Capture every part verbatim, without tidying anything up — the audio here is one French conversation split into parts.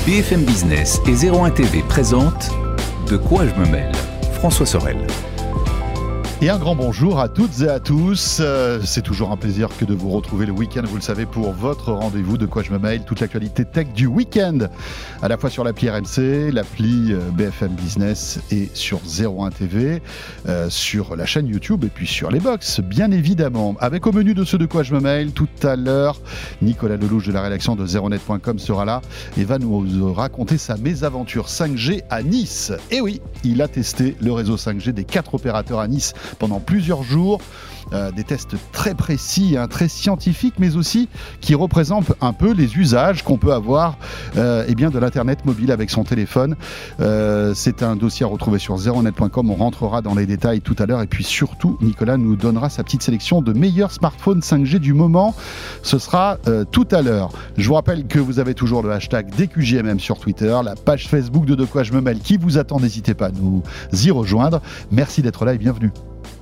B F M Business et zéro un T V présentent De quoi je me mêle ? François Sorel. Et un grand bonjour à toutes et à tous. Euh, c'est toujours un plaisir que de vous retrouver le week-end, vous le savez, pour votre rendez-vous De quoi je me mêle, toute l'actualité tech du week-end, à la fois sur l'appli R M C, l'appli B F M Business et sur zéro un T V, euh, sur la chaîne YouTube et puis sur les box, bien évidemment. Avec au menu de ce De quoi je me mêle, tout à l'heure, Nicolas Lelouch de la rédaction de zéro net point com sera là et va nous raconter sa mésaventure cinq G à Nice. Et oui, il a testé le réseau cinq G des quatre opérateurs à Nice pendant plusieurs jours, euh, des tests très précis, hein, très scientifiques, mais aussi qui représentent un peu les usages qu'on peut avoir euh, eh bien de l'internet mobile avec son téléphone. Euh, c'est un dossier à retrouver sur zéro net point com, on rentrera dans les détails tout à l'heure, et puis surtout Nicolas nous donnera sa petite sélection de meilleurs smartphones cinq G du moment. Ce sera euh, tout à l'heure. Je vous rappelle que vous avez toujours le hashtag D Q J M M sur Twitter, la page Facebook de De quoi je me mêle qui vous attend, n'hésitez pas à nous y rejoindre. Merci d'être là et bienvenue.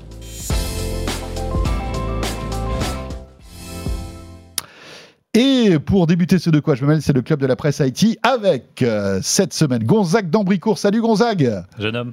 Et pour débuter ce De quoi je me mêle, c'est le club de la presse I T avec euh, cette semaine Gonzague d'Ambricourt. Salut Gonzague. Jeune homme.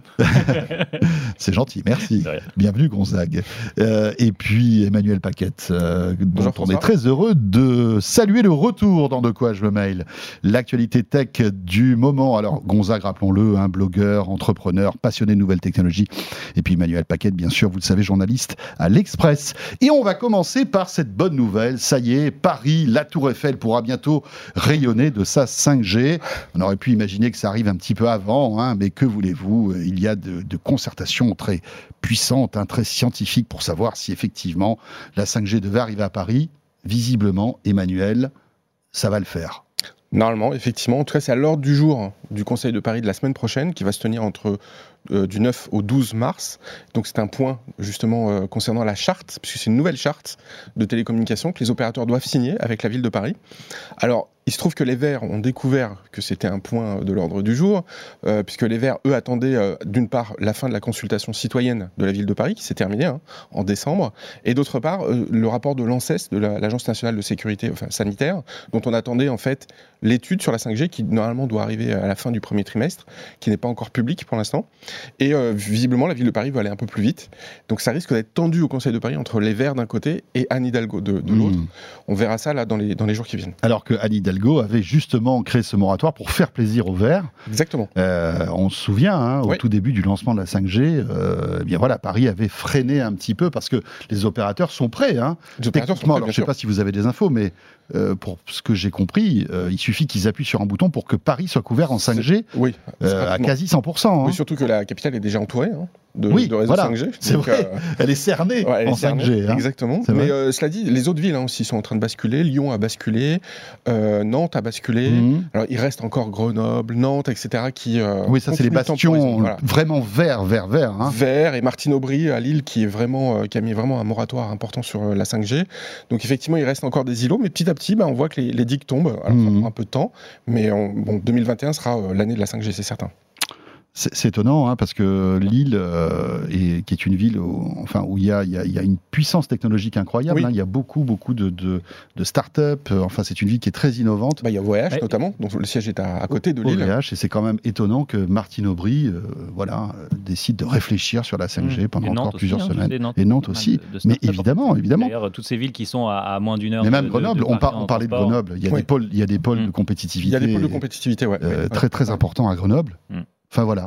C'est gentil, merci. Bienvenue Gonzague. Euh, et puis Emmanuel Paquette, euh, dont Bonjour, on est très heureux de saluer le retour dans De quoi je me mêle. L'actualité tech du moment. Alors Gonzague, rappelons-le, un blogueur, entrepreneur, passionné de nouvelles technologies. Et puis Emmanuel Paquette, bien sûr, vous le savez, journaliste à l'Express. Et on va commencer par cette bonne nouvelle. Ça y est, Paris, la Tour Eiffel pourra bientôt rayonner de sa cinq G. On aurait pu imaginer que ça arrive un petit peu avant, hein, mais que voulez-vous, il y a de, de concertations très puissantes, hein, très scientifiques pour savoir si effectivement la cinq G devait arriver à Paris. Visiblement, Emmanuel, ça va le faire. Normalement, effectivement. En tout cas, c'est à l'ordre du jour du Conseil de Paris de la semaine prochaine, qui va se tenir entre euh, du neuf au douze mars. Donc, c'est un point, justement, euh, concernant la charte, puisque c'est une nouvelle charte de télécommunications que les opérateurs doivent signer avec la ville de Paris. Alors, il se trouve que les Verts ont découvert que c'était un point de l'ordre du jour, euh, puisque les Verts, eux, attendaient euh, d'une part la fin de la consultation citoyenne de la ville de Paris, qui s'est terminée hein, en décembre, et d'autre part euh, le rapport de l'ANSES, de la, l'Agence nationale de sécurité enfin, sanitaire, dont on attendait en fait l'étude sur la cinq G, qui normalement doit arriver à la fin du premier trimestre, qui n'est pas encore publique pour l'instant. Et euh, visiblement, la ville de Paris va aller un peu plus vite. Donc ça risque d'être tendu au Conseil de Paris entre les Verts d'un côté et Anne Hidalgo de, de mmh. l'autre. On verra ça là dans les, dans les jours qui viennent. Alors que Anne Hidalgo avait justement créé ce moratoire pour faire plaisir aux Verts. Exactement. Euh, on se souvient, hein, au oui. tout début du lancement de la cinq G, euh, eh bien voilà, Paris avait freiné un petit peu parce que les opérateurs sont prêts. Hein. Les opérateurs sont prêts, alors, je ne sais pas si vous avez des infos, mais euh, pour ce que j'ai compris, euh, il suffit qu'ils appuient sur un bouton pour que Paris soit couvert en cinq G oui, euh, à quasi cent pour cent. Hein. Oui, surtout que la capitale est déjà entourée. Hein. De, oui, de réseau voilà, cinq G. C'est donc, vrai, euh, elle est cernée ouais, elle en est cernée, cinq G. Hein. Exactement. Mais euh, cela dit, les autres villes hein, aussi sont en train de basculer. Lyon a basculé, euh, Nantes a basculé. Mm-hmm. Alors il reste encore Grenoble, Nantes, et cetera. Qui, euh, oui, ça c'est les bastions voilà. vraiment verts, verts, verts. Hein. Vert et Martine Aubry à Lille qui, est vraiment, euh, qui a mis vraiment un moratoire important sur euh, la cinq G. Donc effectivement, il reste encore des îlots, mais petit à petit, bah, on voit que les, les digues tombent. Alors mm-hmm. ça prend un peu de temps, mais on, bon, deux mille vingt et un sera euh, l'année de la cinq G, c'est certain. C'est, c'est étonnant hein, parce que Lille, euh, est, qui est une ville où, enfin, où il y a, il y a, il y a une puissance technologique incroyable. Oui. Hein, il y a beaucoup, beaucoup de, de, de start-up. Enfin, c'est une ville qui est très innovante. Bah, il y a O V H ouais. notamment, dont le siège est à, à côté de Lille. O V H, et c'est quand même étonnant que Martine Aubry euh, voilà, décide de réfléchir sur la cinq G mmh. pendant encore aussi, plusieurs hein, semaines. Nantes, et Nantes aussi. De, de mais évidemment, évidemment. D'ailleurs, toutes ces villes qui sont à, à moins d'une heure. Mais même de, Grenoble, de, de on, par, on parlait de Grenoble. Il y a oui. des pôles, il y a des pôles mmh. de compétitivité. Il y a des pôles de compétitivité, ouais. Euh, ouais. Très, très importants à Grenoble. Mmh. Enfin voilà.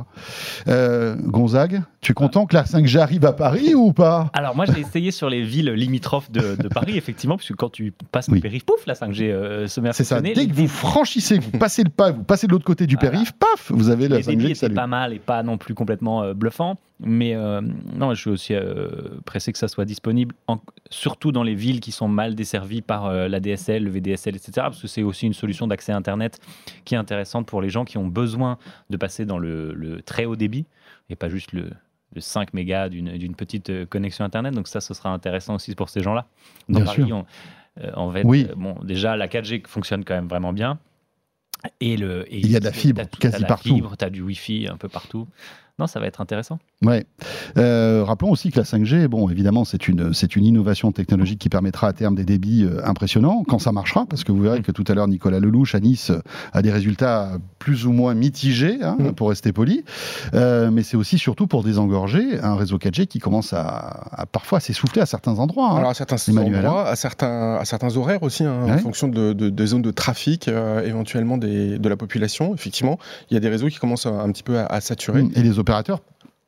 Euh, Gonzague, tu es content que la cinq G arrive à Paris ou pas ? Alors moi j'ai essayé sur les villes limitrophes de, de Paris, effectivement, puisque quand tu passes oui. le périph', pouf, la cinq G euh, se met à C'est fonctionner. Ça, dès que vous franchissez, vous passez le pas, vous passez de l'autre côté du voilà. périph', paf, vous avez la les cinq G. C'est pas mal et pas non plus complètement euh, bluffant, mais euh, non, je suis aussi euh, pressé que ça soit disponible, en, surtout dans les villes qui sont mal desservies par euh, l'A D S L, le V D S L, et cetera, parce que c'est aussi une solution d'accès à Internet qui est intéressante pour les gens qui ont besoin de passer dans le, le très haut débit et pas juste le, le cinq mégas d'une, d'une petite connexion Internet. Donc ça, ce sera intéressant aussi pour ces gens-là. Dans bien Paris, sûr. On, euh, en fait, oui. euh, bon, déjà, la quatre G fonctionne quand même vraiment bien. Et le, et il y a de la fibre tout, quasi t'as partout. Tu as du Wi-Fi un peu partout. non, ça va être intéressant. Ouais. Euh, rappelons aussi que la cinq G, bon, évidemment, c'est une, c'est une innovation technologique qui permettra à terme des débits euh, impressionnants quand ça marchera, parce que vous verrez que tout à l'heure, Nicolas Lelouch à Nice euh, a des résultats plus ou moins mitigés, hein, mmh. pour rester poli. Euh, mais c'est aussi surtout pour désengorger un réseau quatre G qui commence à, à parfois à s'essouffler à certains endroits. Hein, Alors à certains Emmanuel, endroits, hein. à certains, à certains horaires aussi, hein, ouais. en fonction de, de, de zones de trafic, euh, éventuellement des, de la population. Effectivement, il y a des réseaux qui commencent un, un petit peu à, à saturer. Et les opérateurs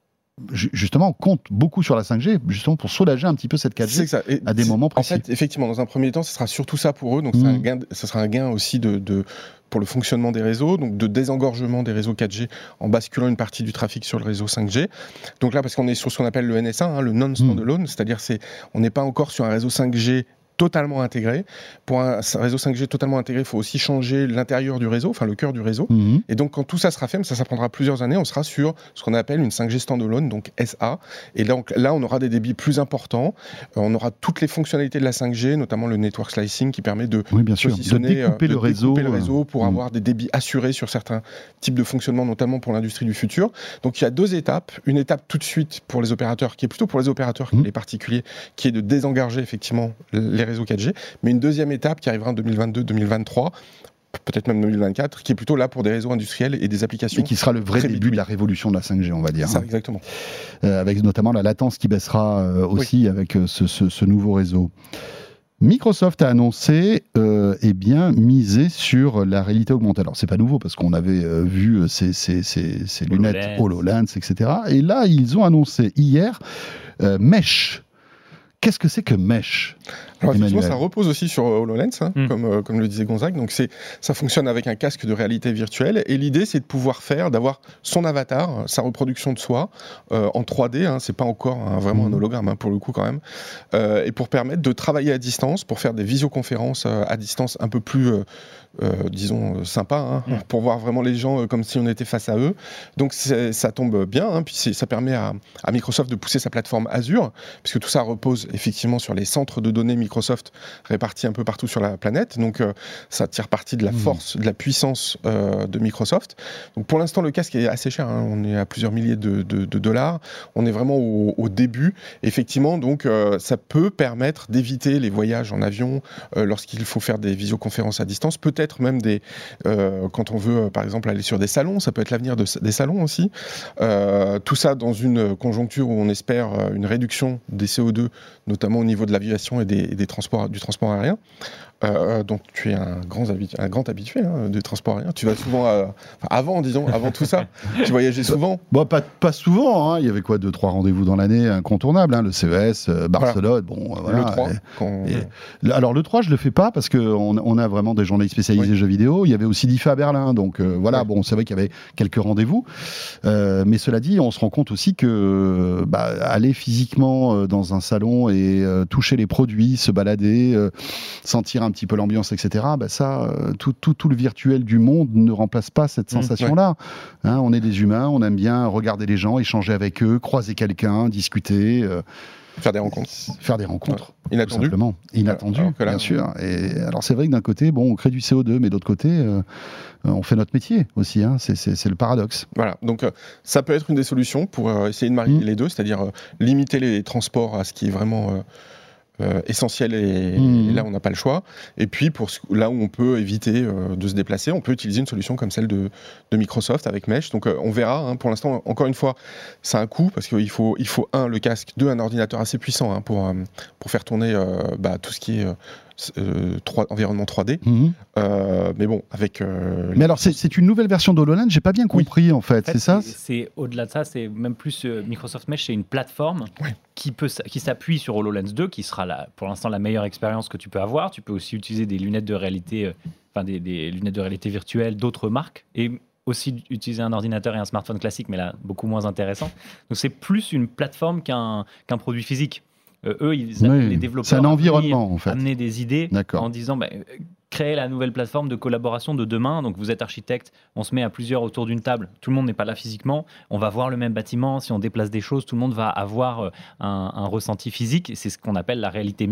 justement compte beaucoup sur la cinq G justement pour soulager un petit peu cette quatre G à des moments précis. En fait, effectivement, dans un premier temps, ce sera surtout ça pour eux. Donc, mmh. un gain, ce sera un gain aussi de, de, pour le fonctionnement des réseaux, donc de désengorgement des réseaux quatre G en basculant une partie du trafic sur le réseau cinq G. Donc là, parce qu'on est sur ce qu'on appelle le N S A, hein, le non-standalone, mmh. c'est-à-dire c'est, on n'est pas encore sur un réseau cinq G totalement intégré. Pour un réseau cinq G totalement intégré, il faut aussi changer l'intérieur du réseau, enfin le cœur du réseau. Mmh. Et donc, quand tout ça sera fait, ça, ça prendra plusieurs années, on sera sur ce qu'on appelle une cinq G standalone, donc S A. Et là, on, là, on aura des débits plus importants. Euh, on aura toutes les fonctionnalités de la cinq G, notamment le network slicing qui permet de, oui, bien sûr, de découper, euh, le, de réseau, découper le réseau pour mmh. avoir des débits assurés sur certains types de fonctionnement, notamment pour l'industrie du futur. Donc, il y a deux étapes. Une étape tout de suite pour les opérateurs, qui est plutôt pour les opérateurs que mmh. les particuliers, qui est de désengager effectivement les réseaux quatre G. Mais une deuxième étape qui arrivera en deux mille vingt-deux deux mille vingt-trois, peut-être même deux mille vingt-quatre, qui est plutôt là pour des réseaux industriels et des applications. Et qui sera le vrai début B deux B de la révolution de la cinq G, on va dire. Ça, hein. exactement. Euh, avec notamment la latence qui baissera euh, aussi oui. avec euh, ce, ce, ce nouveau réseau. Microsoft a annoncé euh, eh bien, miser sur la réalité augmentée. Alors, c'est pas nouveau parce qu'on avait euh, vu ces, ces, ces, ces lunettes HoloLens, et cetera. Et là, ils ont annoncé hier euh, Mesh. Qu'est-ce que c'est que Mesh ? Alors effectivement, ça repose aussi sur HoloLens, hein, mmh. comme, euh, comme le disait Gonzague. Donc c'est, ça fonctionne avec un casque de réalité virtuelle. Et l'idée, c'est de pouvoir faire, d'avoir son avatar, sa reproduction de soi, euh, en trois D. Hein, c'est pas encore hein, vraiment mmh. un hologramme, hein, pour le coup quand même. Euh, et pour permettre de travailler à distance, pour faire des visioconférences euh, à distance un peu plus, euh, euh, disons, euh, sympa, hein, mmh. pour voir vraiment les gens euh, comme si on était face à eux. Donc ça tombe bien. Hein, puis ça permet à, à Microsoft de pousser sa plateforme Azure, puisque tout ça repose effectivement sur les centres de données Microsoft répartis un peu partout sur la planète. Donc euh, ça tire parti de la force, de la puissance euh, de Microsoft. Donc pour l'instant, le casque est assez cher. Hein. On est à plusieurs milliers de, de, de dollars. On est vraiment au, au début. Effectivement, donc euh, ça peut permettre d'éviter les voyages en avion euh, lorsqu'il faut faire des visioconférences à distance. Peut-être même des, euh, quand on veut, euh, par exemple, aller sur des salons. Ça peut être l'avenir de, des salons aussi. Euh, tout ça dans une conjoncture où on espère euh, une réduction des C O deux, notamment au niveau de l'aviation et des, et des transports, du transport aérien. Euh, donc tu es un grand, habitu- un grand habitué hein, du transport aérien. Tu vas souvent, à, enfin, avant disons, avant tout ça, tu voyageais souvent. Bon, pas, pas souvent. Hein. Il y avait quoi, deux, trois rendez-vous dans l'année incontournables. Hein. Le C E S, euh, Barcelone, voilà. Bon, voilà. Le trois. Et, quand... et, alors le trois, je le fais pas parce que on, on a vraiment des journalistes spécialisés oui. jeux vidéo. Il y avait aussi d'I F A à Berlin, donc euh, voilà. Oui. Bon, c'est vrai qu'il y avait quelques rendez-vous, euh, mais cela dit, on se rend compte aussi que bah, aller physiquement euh, dans un salon et euh, toucher les produits, se balader, euh, sentir un un petit peu l'ambiance, et cetera. Bah ça, euh, tout, tout, tout le virtuel du monde ne remplace pas cette sensation-là. Mmh, ouais. hein, on est des humains, on aime bien regarder les gens, échanger avec eux, croiser quelqu'un, discuter. Euh, Faire des rencontres. Faire des rencontres. Ouais. Inattendu. Simplement. Inattendu, là, bien sûr. Et alors c'est vrai que d'un côté, bon, on crée du C O deux, mais d'autre côté, euh, on fait notre métier aussi. Hein. C'est, c'est, c'est le paradoxe. Voilà. Donc euh, ça peut être une des solutions pour euh, essayer de marier mmh. les deux, c'est-à-dire euh, limiter les transports à ce qui est vraiment euh, Euh, essentiel et, mmh. et là on n'a pas le choix. Et puis pour ce, là où on peut éviter euh, de se déplacer, on peut utiliser une solution comme celle de, de Microsoft avec Mesh. Donc euh, on verra. Hein, pour l'instant, encore une fois, c'est un coût parce qu'il faut, il faut un le casque, deux un ordinateur assez puissant hein, pour euh, pour faire tourner euh, bah, tout ce qui est euh, Euh, trois, environnement trois D. Mmh. Euh, mais bon, avec. Euh, mais alors, c'est, c'est une nouvelle version d'HoloLens, j'ai pas bien compris oui. en, fait, en fait, c'est ça c'est, c'est au-delà de ça, c'est même plus euh, Microsoft Mesh, c'est une plateforme oui. qui, peut, qui s'appuie sur HoloLens deux, qui sera la, pour l'instant la meilleure expérience que tu peux avoir. Tu peux aussi utiliser des lunettes de réalité, euh, enfin des, des lunettes de réalité virtuelle d'autres marques. Et aussi utiliser un ordinateur et un smartphone classique, mais là, beaucoup moins intéressant. Donc, c'est plus une plateforme qu'un, qu'un produit physique. Euh, eux, ils, oui, les développeurs, c'est un environnement amener, en fait. Amener des idées D'accord. en disant bah, créer la nouvelle plateforme de collaboration de demain. Donc vous êtes architecte, on se met à plusieurs autour d'une table. Tout le monde n'est pas là physiquement. On va voir le même bâtiment. Si on déplace des choses, tout le monde va avoir un, un ressenti physique. C'est ce qu'on appelle la réalité mixte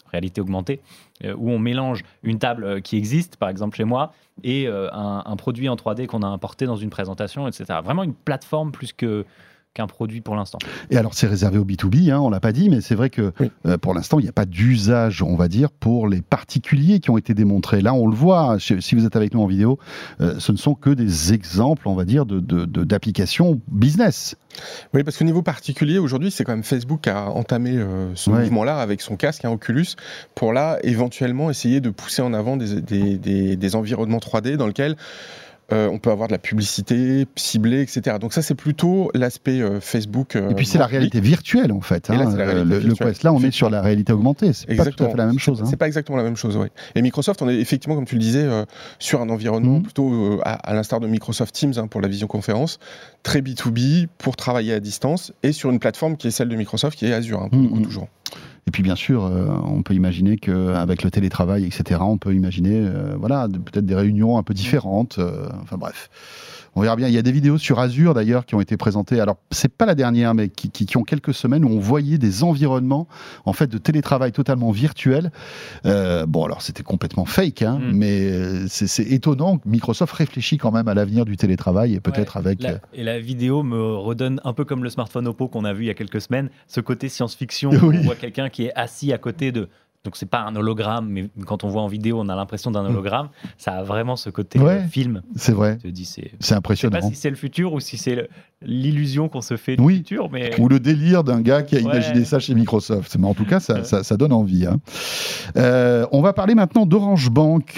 réalité augmentée, euh, où on mélange une table qui existe, par exemple chez moi, et euh, un, un produit en trois D qu'on a importé dans une présentation, et cetera. Vraiment une plateforme plus que qu'un produit pour l'instant. Et alors, c'est réservé au B deux B, hein, on ne l'a pas dit, mais c'est vrai que oui. euh, pour l'instant, il n'y a pas d'usage, on va dire, pour les particuliers qui ont été démontrés. Là, on le voit, si vous êtes avec nous en vidéo, euh, ce ne sont que des exemples, on va dire, de, de, de, d'applications business. Oui, parce qu'au niveau particulier, aujourd'hui, c'est quand même Facebook qui a entamé euh, ce ouais. mouvement-là avec son casque, hein, Oculus, pour là, éventuellement, essayer de pousser en avant des, des, des, des environnements trois D dans lesquels Euh, on peut avoir de la publicité ciblée, et cetera. Donc ça, c'est plutôt l'aspect euh, Facebook. Euh, et puis c'est la réalité virtuelle, en fait. Hein. Là, c'est la réalité le, virtuelle. Le Quest, là, on est sur la réalité augmentée. C'est exactement. Pas tout à fait la même chose. C'est, hein. c'est pas exactement la même chose, oui. Et Microsoft, on est effectivement, comme tu le disais, euh, sur un environnement mmh. plutôt euh, à, à l'instar de Microsoft Teams hein, pour la visioconférence, très B deux B pour travailler à distance et sur une plateforme qui est celle de Microsoft, qui est Azure, hein, pour mmh. le coup, toujours. Et puis bien sûr, euh, on peut imaginer qu'avec le télétravail, et cetera, on peut imaginer euh, voilà, de, peut-être des réunions un peu différentes. Euh, enfin bref, on verra bien. Il y a des vidéos sur Azure d'ailleurs qui ont été présentées. Alors c'est pas la dernière, mais qui, qui, qui ont quelques semaines où on voyait des environnements en fait de télétravail totalement virtuel. Euh, bon alors c'était complètement fake, hein, mm. mais c'est, c'est étonnant que Microsoft réfléchit quand même à l'avenir du télétravail et peut-être ouais, avec. La, et la vidéo me redonne un peu comme le smartphone Oppo qu'on a vu il y a quelques semaines, ce côté science-fiction. Oui. On voit quelqu'un qui est assis à côté de. Donc c'est pas un hologramme, mais quand on voit en vidéo, on a l'impression d'un hologramme. Mmh. Ça a vraiment ce côté ouais, euh, film. C'est vrai. Je te dis, c'est, c'est impressionnant. Je sais pas si c'est le futur ou si c'est le, l'illusion qu'on se fait du oui. futur, mais ou le délire d'un gars qui a ouais. imaginé ça chez Microsoft. Mais en tout cas, ça, ça, ça donne envie. Hein. Euh, on va parler maintenant d'Orange Bank,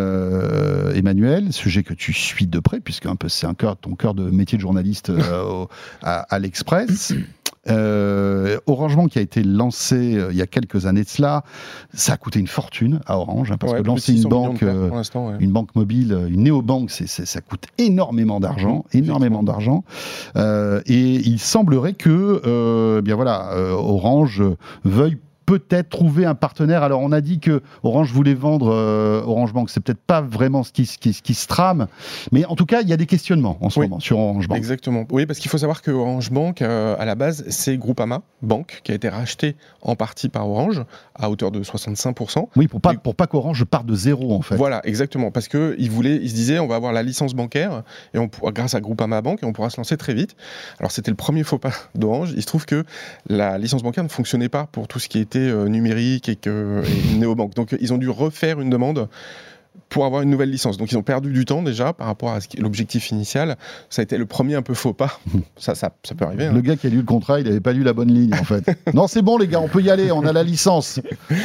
euh, Emmanuel, sujet que tu suis de près, puisque un peu c'est un cœur, ton cœur de métier de journaliste euh, au, à, à l'Express. Euh, Orange Bank qui a été lancé euh, il y a quelques années de cela, ça a coûté une fortune à Orange, hein, parce ouais, que lancer une banque, euh, ouais. une banque mobile, une néobanque, c'est, c'est, ça coûte énormément d'argent, mmh, énormément d'argent. Euh, et il semblerait que, euh, bien voilà, euh, Orange veuille peut-être trouver un partenaire. Alors on a dit que Orange voulait vendre euh, Orange Bank, c'est peut-être pas vraiment ce qui, ce, qui, ce qui se trame, mais en tout cas il y a des questionnements en ce oui. moment sur Orange Bank. Exactement, oui, parce qu'il faut savoir que Orange Bank euh, à la base c'est Groupama Bank qui a été racheté en partie par Orange à hauteur de soixante-cinq pour cent. Oui, pour pas, pour pas qu'Orange parte de zéro en fait. Voilà, exactement, parce qu'ils voulaient, ils se disaient on va avoir la licence bancaire et on pourra, grâce à Groupama Bank et on pourra se lancer très vite. Alors c'était le premier faux pas d'Orange, il se trouve que la licence bancaire ne fonctionnait pas pour tout ce qui était Euh, numérique et, que, et une néobanque. Donc ils ont dû refaire une demande pour avoir une nouvelle licence. Donc ils ont perdu du temps déjà par rapport à ce qui, l'objectif initial. Ça a été le premier un peu faux pas. Ça, ça, ça peut arriver. Hein. Le gars qui a lu le contrat, il n'avait pas lu la bonne ligne en fait. Non, c'est bon les gars, on peut y aller, on a la licence.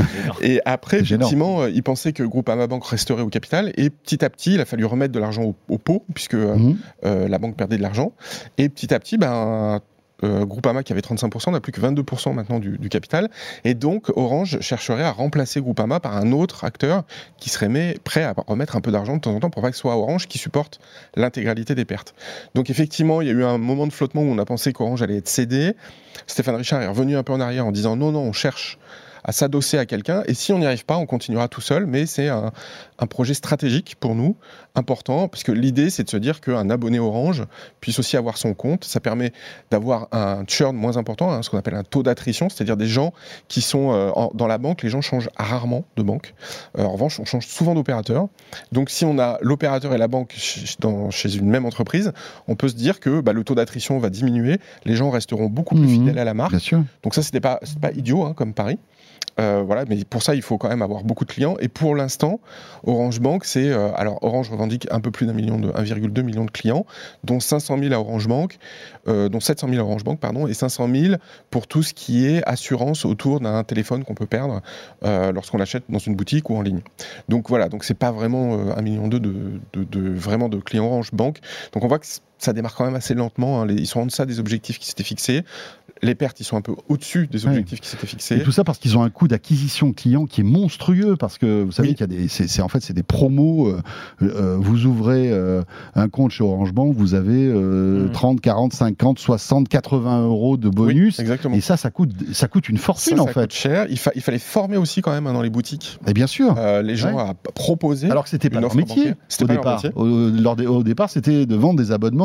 Et après, effectivement, euh, ils pensaient que Groupama Bank resterait au capital et petit à petit, il a fallu remettre de l'argent au, au pot puisque mmh. euh, la banque perdait de l'argent. Et petit à petit, ben Euh, Groupama qui avait trente-cinq pour cent n'a plus que vingt-deux pour cent maintenant du, du capital et donc Orange chercherait à remplacer Groupama par un autre acteur qui serait mais, prêt à remettre un peu d'argent de temps en temps pour pas que ce soit Orange qui supporte l'intégralité des pertes. Donc effectivement il y a eu un moment de flottement où on a pensé qu'Orange allait être cédé. Stéphane Richard est revenu un peu en arrière en disant non non on cherche à s'adosser à quelqu'un, et si on n'y arrive pas, on continuera tout seul, mais c'est un, un projet stratégique pour nous, important, parce que l'idée, c'est de se dire qu'un abonné Orange puisse aussi avoir son compte, ça permet d'avoir un churn moins important, hein, ce qu'on appelle un taux d'attrition, c'est-à-dire des gens qui sont euh, en, dans la banque, les gens changent rarement de banque, euh, en revanche, on change souvent d'opérateur, donc si on a l'opérateur et la banque ch- dans, chez une même entreprise, on peut se dire que bah, le taux d'attrition va diminuer, les gens resteront beaucoup plus mmh, fidèles à la marque, donc ça, c'était pas, c'était pas idiot hein, comme pari. Euh, voilà, mais pour ça, il faut quand même avoir beaucoup de clients. Et pour l'instant, Orange Bank, c'est euh, alors Orange revendique un peu plus d'un million de un virgule deux million de clients, dont cinq cent mille à Orange Bank, euh, dont sept cent mille à Orange Bank, pardon, et cinq cent mille pour tout ce qui est assurance autour d'un téléphone qu'on peut perdre euh, lorsqu'on l'achète dans une boutique ou en ligne. Donc voilà, donc c'est pas vraiment euh, un million deux de, de, de vraiment de clients Orange Bank. Donc on voit que ça démarre quand même assez lentement. Hein. Les, ils sont en deçà des objectifs qui s'étaient fixés. Les pertes, ils sont un peu au-dessus des objectifs oui. qui s'étaient fixés. Et tout ça parce qu'ils ont un coût d'acquisition client qui est monstrueux, parce que vous savez oui. qu'il y a des, c'est, c'est en fait c'est des promos. Euh, euh, vous ouvrez euh, un compte chez Orange Bank, vous avez euh, mmh. trente, quarante, cinquante, soixante, quatre-vingts euros de bonus. Oui, exactement. Et ça, ça coûte, ça coûte une fortune ça, en ça fait. Coûte cher. Il, fa- il fallait former aussi quand même hein, dans les boutiques. Et bien sûr. Euh, les gens ouais. à proposer. Alors que c'était pas leur métier. C'était au pas départ. leur métier. Au, leur, au départ, c'était de vendre des abonnements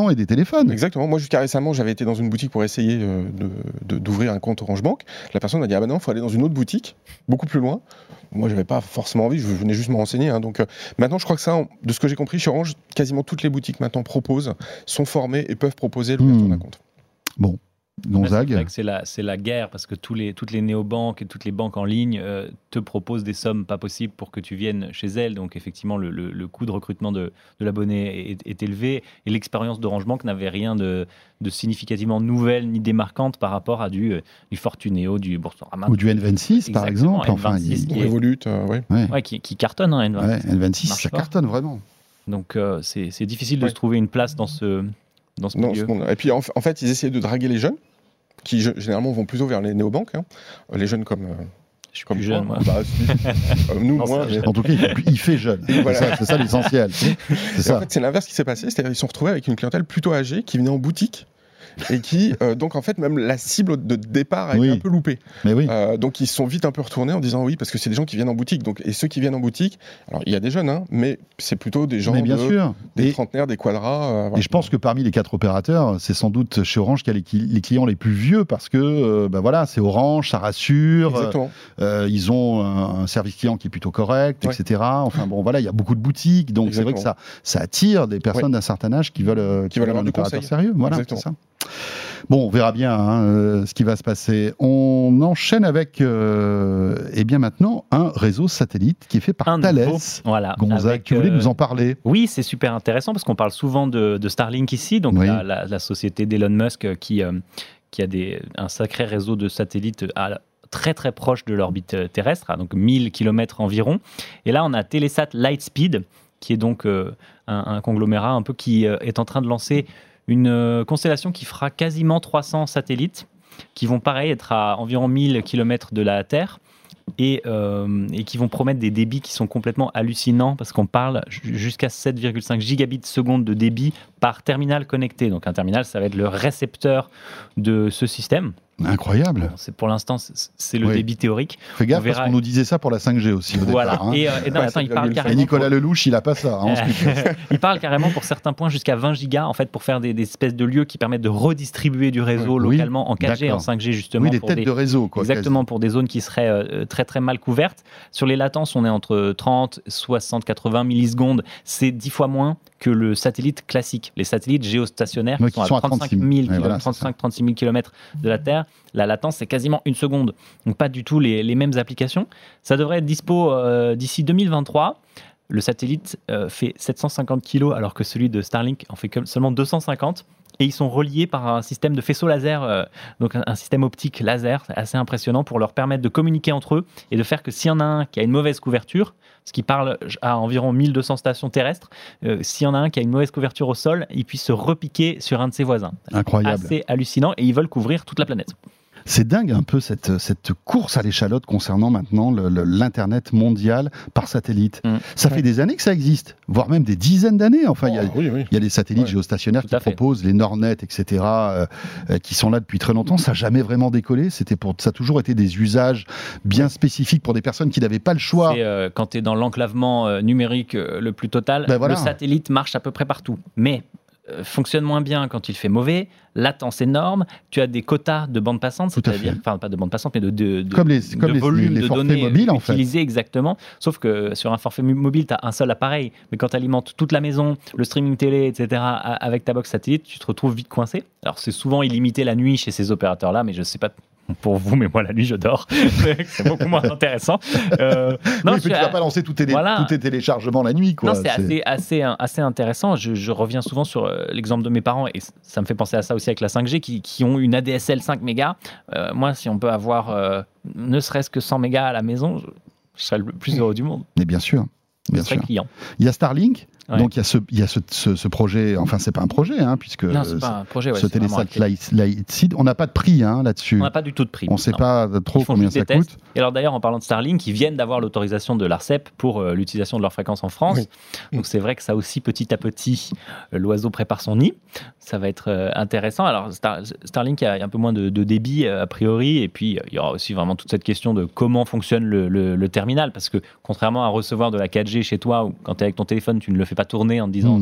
et des téléphones. Exactement. Moi, jusqu'à récemment, j'avais été dans une boutique pour essayer euh, de, de, d'ouvrir un compte Orange Bank. La personne m'a dit, ah ben non, il faut aller dans une autre boutique, beaucoup plus loin. Moi, je n'avais pas forcément envie, je venais juste me renseigner. Hein. Donc, euh, maintenant, je crois que ça, de ce que j'ai compris, chez Orange, quasiment toutes les boutiques maintenant proposent, sont formées et peuvent proposer l'ouverture Mmh. d'un compte. Bon, Gonzague. C'est vrai que c'est la, c'est la guerre parce que tous les, toutes les néobanques et toutes les banques en ligne euh, te proposent des sommes pas possibles pour que tu viennes chez elles. Donc effectivement, le, le, le coût de recrutement de, de l'abonné est, est élevé et l'expérience d'Orange Bank n'avait rien de, de significativement nouvelle ni démarquante par rapport à du, du Fortunéo, du Boursorama. Ou du N vingt-six, par Exactement, exemple. Enfin, N vingt-six il- qui est- Revolut, euh, oui. ouais. Ouais, qui, qui cartonne, hein, N vingt-six. Ouais, N vingt-six, marche ça fort. cartonne vraiment. Donc euh, c'est, c'est difficile de Ouais. se trouver une place dans ce, dans ce Non, milieu. ce monde- Et puis, en, en fait, ils essayaient de draguer les jeunes, qui g- généralement vont plutôt vers les néobanques. Hein. Les jeunes comme. euh, Je suis comme plus jeune, toi. moi. Bah, si. Euh, nous, Non, moins. c'est mais- En tout cas, il, il fait jeune. Voilà. C'est ça, c'est ça l'essentiel. C'est Et ça. en fait, c'est l'inverse qui s'est passé, c'est-à-dire qu'ils se sont retrouvés avec une clientèle plutôt âgée qui venait en boutique et qui, euh, donc en fait, même la cible de départ a Oui. été un peu loupée. Mais oui. Euh, donc ils se sont vite un peu retournés en disant oui, parce que c'est des gens qui viennent en boutique. Donc, et ceux qui viennent en boutique, alors il y a des jeunes, hein, mais c'est plutôt des gens Mais bien de- sûr. des Et, trentenaires, des quadras. euh, et voilà. je pense que parmi les quatre opérateurs, c'est sans doute chez Orange qu'il y a les, cli- les clients les plus vieux parce que euh, bah voilà, c'est Orange, ça rassure. Exactement. euh, ils ont un, un service client qui est plutôt correct, Ouais. et cetera. Enfin bon, voilà, il y a beaucoup de boutiques, donc c'est vrai que ça, ça attire des personnes Ouais. d'un certain âge qui veulent, euh, qui veulent veulent avoir un du opérateur conseil. sérieux. Voilà, c'est Exactement. ça. Bon, on verra bien hein, euh, ce qui va se passer. On enchaîne avec, euh, eh bien maintenant, un réseau satellite qui est fait par Un Thales. nouveau, voilà. Gonzague, avec, tu voulais euh, nous en parler? Oui, c'est super intéressant parce qu'on parle souvent de, de Starlink ici, donc Oui. la, la- la société d'Elon Musk euh, qui, euh, qui a des, un sacré réseau de satellites à, très très proche de l'orbite euh, terrestre, à donc mille kilomètres environ. Et là, on a Telesat Lightspeed, qui est donc euh, un, un conglomérat un peu qui euh, est en train de lancer une euh, constellation qui fera quasiment trois cents satellites, qui vont pareil être à environ mille kilomètres de la Terre. Et, euh, et qui vont promettre des débits qui sont complètement hallucinants parce qu'on parle ju- jusqu'à sept virgule cinq gigabits seconde de débit par terminal connecté. Donc un terminal, ça va être le récepteur de ce système. Incroyable. Bon, c'est, pour l'instant, c'est, c'est le Oui. débit théorique. Fais gaffe On verra. parce qu'on nous disait ça pour la cinq G aussi au Voilà. départ. hein. Et, euh, et non, Ouais, attends, il sept parle virgule cinq. Et carrément. Nicolas pour- Lelouch, il a pas ça. hein, en ce moment. il parle carrément pour certains points jusqu'à vingt gigas en fait pour faire des, des espèces de lieux qui permettent de redistribuer du réseau Oui, localement en quatre G et en d'accord. cinq G justement. Oui, les pour têtes des- de réseau. Quoi, Exactement, pour des zones qui seraient euh, très très mal couvertes. Sur les latences, on est entre trente, soixante, quatre-vingts millisecondes. C'est dix fois moins que le satellite classique. Les satellites géostationnaires Ouais, qui sont à trente-cinq mille, Ouais, voilà, c'est trente-cinq, trente-six mille kilomètres de la Terre, la latence c'est quasiment une seconde. Donc pas du tout les, les mêmes applications. Ça devrait être dispo euh, d'ici deux mille vingt-trois. Le satellite euh, fait sept cent cinquante kilos alors que celui de Starlink en fait que- seulement deux cent cinquante. Et ils sont reliés par un système de faisceau laser, euh, donc un, un système optique laser, c'est assez impressionnant pour leur permettre de communiquer entre eux et de faire que s'il y en a un qui a une mauvaise couverture, ce qui parle à environ mille deux cents stations terrestres, euh, s'il y en a un qui a une mauvaise couverture au sol, il puisse se repiquer sur un de ses voisins. Incroyable. Assez hallucinant et ils veulent couvrir toute la planète. C'est dingue un peu cette, cette course à l'échalote concernant maintenant le- le- l'Internet mondial par satellite. Mm. Ça fait des années que ça existe, voire même des dizaines d'années. Enfin, il y a, Oh, oui, oui. il y a des satellites Ouais. géostationnaires Tout qui à fait. proposent, les Nordnet, et cetera, euh, euh, qui sont là depuis très longtemps. Ça n'a jamais vraiment décollé. C'était pour, ça a toujours été des usages bien spécifiques pour des personnes qui n'avaient pas le choix. C'est, euh, quand tu es dans l'enclavement euh, numérique euh, le plus total, Ben voilà. le satellite marche à peu près partout. Mais euh, fonctionne moins bien quand il fait mauvais, latence énorme, tu as des quotas de bande passante, Tout à c'est-à-dire, fait. enfin pas de bande passante, mais de, de, de, Comme les- de comme les- volume les de forfaits données mobiles, en fait. utilisés exactement. Sauf que sur un forfait mu- mobile, tu as un seul appareil, mais quand tu alimentes toute la maison, le streaming télé, et cetera, a- avec ta box satellite, tu te retrouves vite coincé. Alors c'est souvent illimité la nuit chez ces opérateurs-là, mais je sais pas pour vous, mais moi la nuit je dors. C'est beaucoup moins intéressant. Euh, non, oui, je mais tu suis- vas pas lancer tous tes, Voilà. tous tes téléchargements la nuit. Quoi. non, c'est assez, assez, assez intéressant. Je, je reviens souvent sur euh, l'exemple de mes parents et c- ça me fait penser à ça aussi avec la cinq G qui, qui ont une A D S L cinq mégas. Euh, moi, si on peut avoir euh, ne serait-ce que cent mégas à la maison, je, je serais le plus heureux du monde. Mais bien sûr. Je Bien serais sûr. client. Il y a Starlink, Ouais. donc il y a ce, il y a ce, ce- ce projet, enfin c'est pas un projet, hein, puisque non, c'est euh, pas un projet. Ouais, ce c'est vraiment Telesat un télé- Light- Lightspeed, on n'a pas de prix hein, là-dessus. On n'a pas du tout de prix. On ne sait Non. pas trop Ils font combien juste ça des tests. coûte. Et alors d'ailleurs, en parlant de Starlink, ils viennent d'avoir l'autorisation de l'ARCEP pour euh, l'utilisation de leur fréquence en France. Oui. Donc c'est vrai que ça aussi, petit à petit, euh, l'oiseau prépare son nid. Ça va être euh, intéressant. Alors Star- Starlink a un peu moins de, de débit euh, a priori. Et puis euh, il y aura aussi vraiment toute cette question de comment fonctionne le, le- le terminal. Parce que contrairement à recevoir de la quatre G chez toi, où quand tu es avec ton téléphone, tu ne le fais pas tourner en te disant Hmm.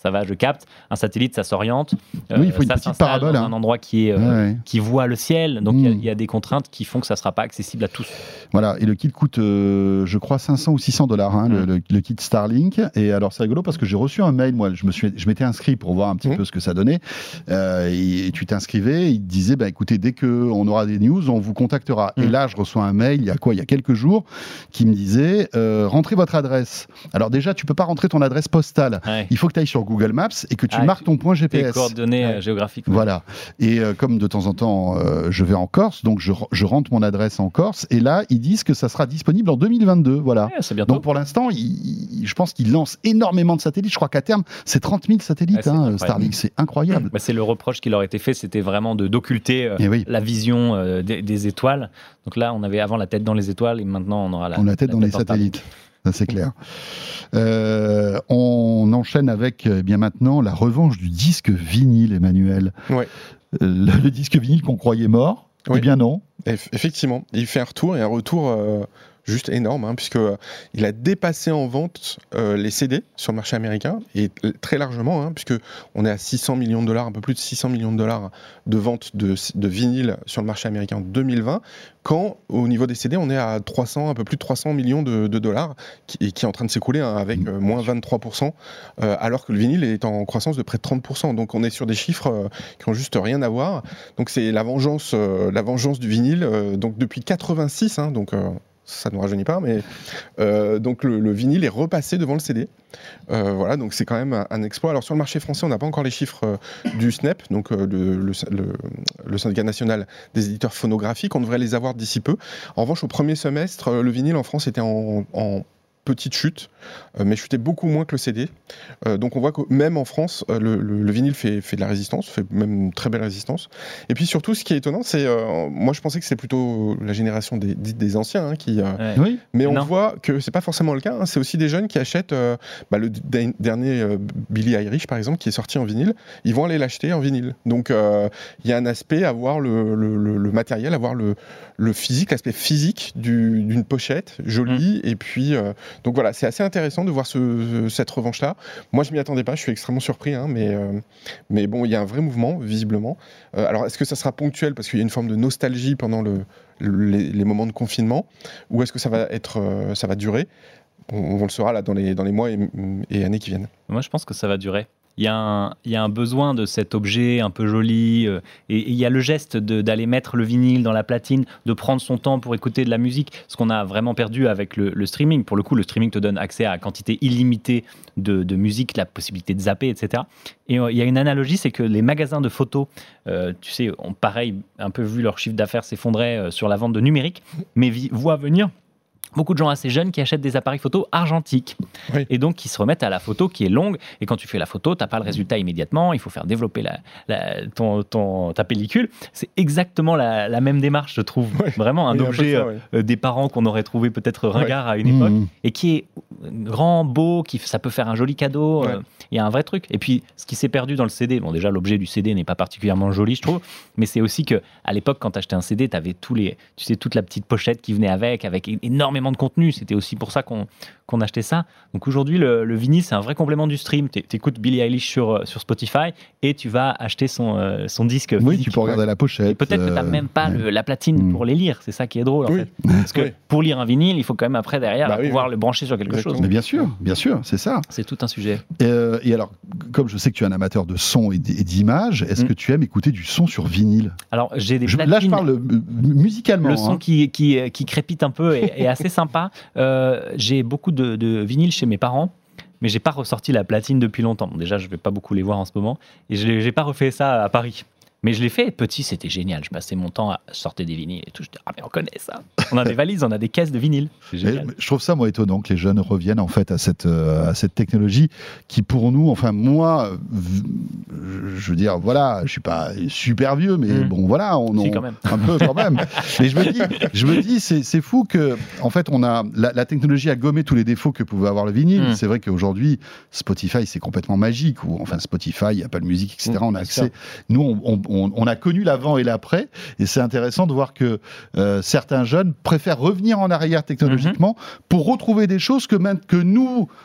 ça va, je capte. Un satellite, ça s'oriente. Euh, oui, il faut une ça petite s'installe parabole. dans hein. un endroit qui, est, euh, ouais, ouais. qui voit le ciel. Donc, il mmh. y, y a des contraintes qui font que ça ne sera pas accessible à tous. Voilà, et le kit coûte, euh, je crois, cinq cents ou six cents dollars, hein, mmh. le, le, le kit Starlink. Et alors, c'est rigolo parce que j'ai reçu un mail, moi, je, me suis, je m'étais inscrit pour voir un petit mmh. peu ce que ça donnait. Euh, et, et tu t'inscrivais, il te disait, bah, écoutez, dès qu'on aura des news, on vous contactera. Mmh. Et là, je reçois un mail, il y a quoi, il y a quelques jours, qui me disait, euh, rentrez votre adresse. Alors déjà, tu peux pas rentrer ton adresse postale. Ouais. Il faut que tu ailles sur Google Maps et que tu ah, marques ton point G P S. Tes coordonnées ouais. géographiques. Ouais. Voilà. Et euh, comme de temps en temps, euh, je vais en Corse, donc je, je rentre mon adresse en Corse. Et là, ils disent que ça sera disponible en deux mille vingt-deux. Voilà. Ouais, c'est bientôt. Donc pour l'instant, il, il, je pense qu'ils lancent énormément de satellites. Je crois qu'à terme, c'est trente mille satellites, ouais, hein, Starlink. C'est incroyable. Bah, c'est le reproche qui leur a été fait, c'était vraiment de, d'occulter euh, oui. la vision euh, des, des étoiles. Donc là, on avait avant la tête dans les étoiles et maintenant, on aura la, on a la tête la dans tête les satellites. Ça, c'est clair. Euh, on enchaîne avec eh bien maintenant la revanche du disque vinyle, Emmanuel. Ouais. Le, le disque vinyle qu'on croyait mort, oui. eh bien non. Eff- effectivement, il fait un retour et un retour euh, juste énorme, hein, puisque euh, il a dépassé en vente euh, les C D sur le marché américain et t- très largement, hein, puisque on est à six cents millions de dollars, un peu plus de six cents millions de dollars de vente de, de vinyle sur le marché américain en deux mille vingt. Quand au niveau des C D, on est à trois cents, un peu plus de trois cents millions de, de dollars, qui, et qui est en train de s'écouler hein, avec euh, moins vingt-trois pour cent, euh, alors que le vinyle est en croissance de près de trente pour cent. Donc on est sur des chiffres euh, qui n'ont juste rien à voir. Donc c'est la vengeance, euh, la vengeance du vinyle. Euh, donc depuis quatre-vingt-six, hein, donc euh, ça ne nous rajeunit pas, mais euh, donc le, le vinyle est repassé devant le C D. Euh, voilà, donc c'est quand même un, un exploit. Alors sur le marché français, on n'a pas encore les chiffres euh, du S N E P, donc euh, le, le, le, le syndicat national des éditeurs phonographiques. On devrait les avoir d'ici peu. En revanche, au premier semestre, euh, le vinyle en France était en, en petite chute, euh, mais chutait beaucoup moins que le C D. Euh, donc on voit que même en France, euh, le, le, le vinyle fait, fait de la résistance, fait même une très belle résistance. Et puis surtout, ce qui est étonnant, c'est, euh, moi je pensais que c'était plutôt la génération des, des anciens hein, qui, euh, ouais. oui. mais on non. voit que c'est pas forcément le cas. Hein, c'est aussi des jeunes qui achètent euh, bah, le d- dernier euh, Billie Eilish par exemple, qui est sorti en vinyle. Ils vont aller l'acheter en vinyle. Donc il euh, y a un aspect à voir le, le, le, le matériel, à voir le, le physique, l'aspect physique du, d'une pochette jolie, mmh. et puis euh, donc voilà, c'est assez intéressant de voir ce, cette revanche-là. Moi, je m'y attendais pas, je suis extrêmement surpris, hein, mais, euh, mais bon, il y a un vrai mouvement, visiblement. Euh, alors, est-ce que ça sera ponctuel parce qu'il y a une forme de nostalgie pendant le, le, les, les moments de confinement, ou est-ce que ça va, être, euh, ça va durer ? on, on le saura là, dans, les, dans les mois et, et années qui viennent. Moi, je pense que ça va durer. Il y, a un, il y a un besoin de cet objet un peu joli, euh, et, et il y a le geste de, d'aller mettre le vinyle dans la platine, de prendre son temps pour écouter de la musique, ce qu'on a vraiment perdu avec le, le streaming. Pour le coup, le streaming te donne accès à une quantité illimitée de, de musique, la possibilité de zapper, et cetera. Et euh, il y a une analogie, c'est que les magasins de photos, euh, tu sais, ont pareil, un peu vu leur chiffre d'affaires s'effondrer euh, sur la vente de numérique, mais vi- voient venir beaucoup de gens assez jeunes qui achètent des appareils photo argentiques, oui. et donc qui se remettent à la photo qui est longue, et quand tu fais la photo, tu n'as pas le résultat immédiatement, il faut faire développer la, la, ton, ton, ta pellicule. C'est exactement la, la même démarche, je trouve. Oui. Vraiment un oui, objet un ça, oui. euh, des parents qu'on aurait trouvé peut-être ringard oui. à une époque, mmh. et qui est grand, beau, qui, ça peut faire un joli cadeau. Il ouais. euh, y a un vrai truc. Et puis, ce qui s'est perdu dans le C D, bon déjà l'objet du C D n'est pas particulièrement joli, je trouve, mais c'est aussi qu'à l'époque, quand tu achetais un C D, tu avais tous les, tu sais, toute la petite pochette qui venait avec, avec énormément de contenu. C'était aussi pour ça qu'on, qu'on achetait ça. Donc aujourd'hui, le, le vinyle, c'est un vrai complément du stream. Tu écoutes Billie Eilish sur, sur Spotify et tu vas acheter son, euh, son disque oui, physique. Tu peux regarder la pochette. Et peut-être euh... que tu n'as même pas ouais. le, la platine mmh. pour les lire. C'est ça qui est drôle, en oui. fait. Parce que oui. pour lire un vinyle, il faut quand même après, derrière, bah oui, pouvoir oui. le brancher sur quelque Exactement. chose. Mais bien sûr, bien sûr, c'est ça. C'est tout un sujet. Et, euh, et alors, comme je sais que tu es un amateur de son et d'images, est-ce mmh. que tu aimes écouter du son sur vinyle ? Alors, j'ai des je, platines. Là, je parle euh, musicalement. Le son hein. qui, qui, qui crépite un peu est, est assez sympa. Euh, j'ai beaucoup de, de vinyles chez mes parents, mais j'ai pas ressorti la platine depuis longtemps. Bon, déjà, je vais pas beaucoup les voir en ce moment, et je n'ai pas refait ça à Paris. Mais je l'ai fait petit, c'était génial. Je passais mon temps à sortir des vinyles et tout. Je dis, ah mais on connaît ça. On a des valises, on a des caisses de vinyles. C'est génial. Mais je trouve ça, moi, étonnant que les jeunes reviennent en fait à cette, euh, à cette technologie qui, pour nous, enfin moi, je veux dire, voilà, je suis pas super vieux, mais mmh. bon, voilà, on, si, on quand même. un peu quand même. Mais je me dis, je me dis, c'est, c'est fou que, en fait, on a la, la technologie a gommé tous les défauts que pouvait avoir le vinyle. Mmh. C'est vrai qu'aujourd'hui, Spotify, c'est complètement magique. Ou enfin, Spotify, Apple Music, et cetera. Mmh, on a accès. Nous, on, on On, on a connu l'avant et l'après, et c'est intéressant de voir que euh, certains jeunes préfèrent revenir en arrière technologiquement mm-hmm. pour retrouver des choses que, même, que nous,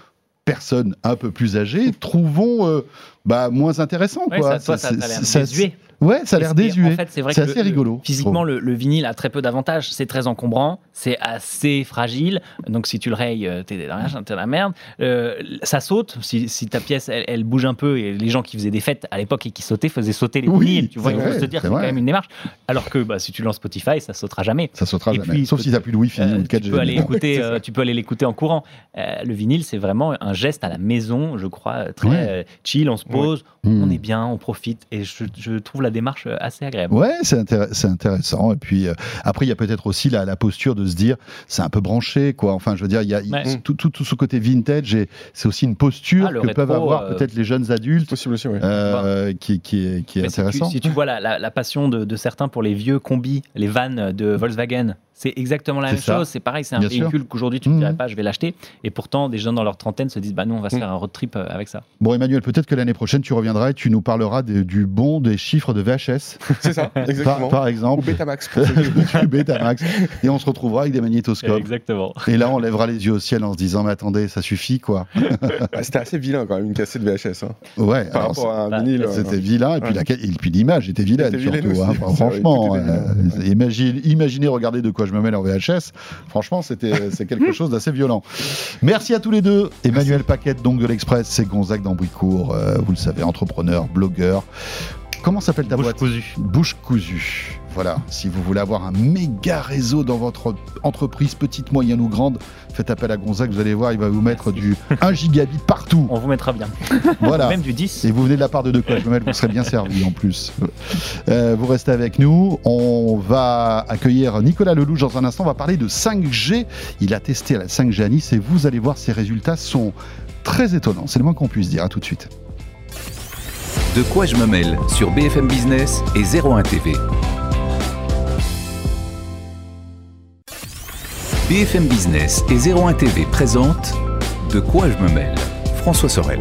personnes un peu plus âgées trouvons euh, bah, moins intéressant. Ouais, quoi. ça, toi, ça, C'est- ça a l'air ça- désuet. Ouais, ça a l'air Et- et désuet. En fait, c'est vrai c'est que assez le- rigolo. Physiquement, je le, le vinyle a très peu d'avantages. C'est très encombrant, c'est assez fragile. Donc, si tu le rayes, euh, t'es dans la, t'es dans la merde. Euh, ça saute. Si, si ta pièce, elle, elle bouge un peu, et les gens qui faisaient des fêtes à l'époque et qui sautaient faisaient sauter les Oui, vinyles. Tu vois, c'est il faut vrai, se dire que c'est c'est quand vrai. même une démarche. Alors que bah, si tu lances Spotify, ça sautera jamais. Ça sautera Et jamais. puis, Sauf si t'as plus de Wi-Fi Euh, ou de tu quatre G. peux aller écouter, euh, tu peux aller l'écouter en courant. Euh, le vinyle, c'est vraiment un geste à la maison, je crois, très Ouais. euh, chill. On se pose, Mmh. on est bien, on profite, et je, je trouve la démarche assez agréable. Ouais, c'est, intér- c'est intéressant. Et puis euh, après, il y a peut-être aussi la, la posture de se dire, c'est un peu branché, quoi. Enfin, je veux dire, il y a il- Ouais. tout, tout, tout ce côté vintage, et c'est aussi une posture Ah, le que rétro, peuvent avoir euh, peut-être les jeunes adultes, Possible aussi, oui. euh, qui, qui est, qui est Mais si tu- intéressant. Si tu, vois la, la- la passion de, de certains pour les vieux combis, les vannes de Volkswagen, c'est exactement la C'est même ça. chose. C'est pareil, c'est un Bien sûr. véhicule qu'aujourd'hui tu ne Mmh. dirais pas, je vais l'acheter. Et pourtant, des jeunes dans leur trentaine se disent, bah nous, on va se Mmh. faire un road trip euh, avec ça. Bon, Emmanuel, peut-être que l'année prochaine, tu reviendras et tu nous parleras des- du bon des chiffres de V H S, C'est ça, par, exactement. par Ou exemple. Betamax. Pour ceux qui- du Betamax. Et on se retrouvera avec des magnétoscopes. Exactement. Et là, on lèvera les yeux au ciel en se disant, mais attendez, ça suffit, quoi. Bah, C'était assez vilain quand même, une cassette V H S. Hein. Ouais, Par alors, rapport à un bah, vinyle. euh, c'était vilain, et puis, Ouais. la, et puis l'image était vilaine, C'était vilaine surtout. aussi, hein. c'est vrai, Franchement, tout était euh, imagine- imaginez regarder de quoi je me mêle en V H S. Franchement, c'était, c'est quelque chose d'assez violent. Merci à tous les deux. Emmanuel Paquette, donc de l'Express, c'est Gonzague d'Ambricourt, euh, vous le savez, entrepreneur, blogueur. Comment s'appelle ta Bouche boîte cousue. Bouche cousue. Voilà, si vous voulez avoir un méga réseau dans votre entreprise, petite, moyenne ou grande, faites appel à Gonzague, vous allez voir, il va vous mettre du un gigabit partout. On vous mettra bien. Voilà. Même du dix. Et vous venez de la part de De quoi je me mêle, vous serez bien servi en plus. Euh, vous restez avec nous. On va accueillir Nicolas Lelouch dans un instant. On va parler de cinq G. Il a testé la cinq G à Nice et vous allez voir, ses résultats sont très étonnants. C'est le moins qu'on puisse dire. À tout de suite. De quoi je me mêle sur B F M Business et zéro un T V. B F M Business et zéro un T V présentent De quoi je me mêle. François Sorel.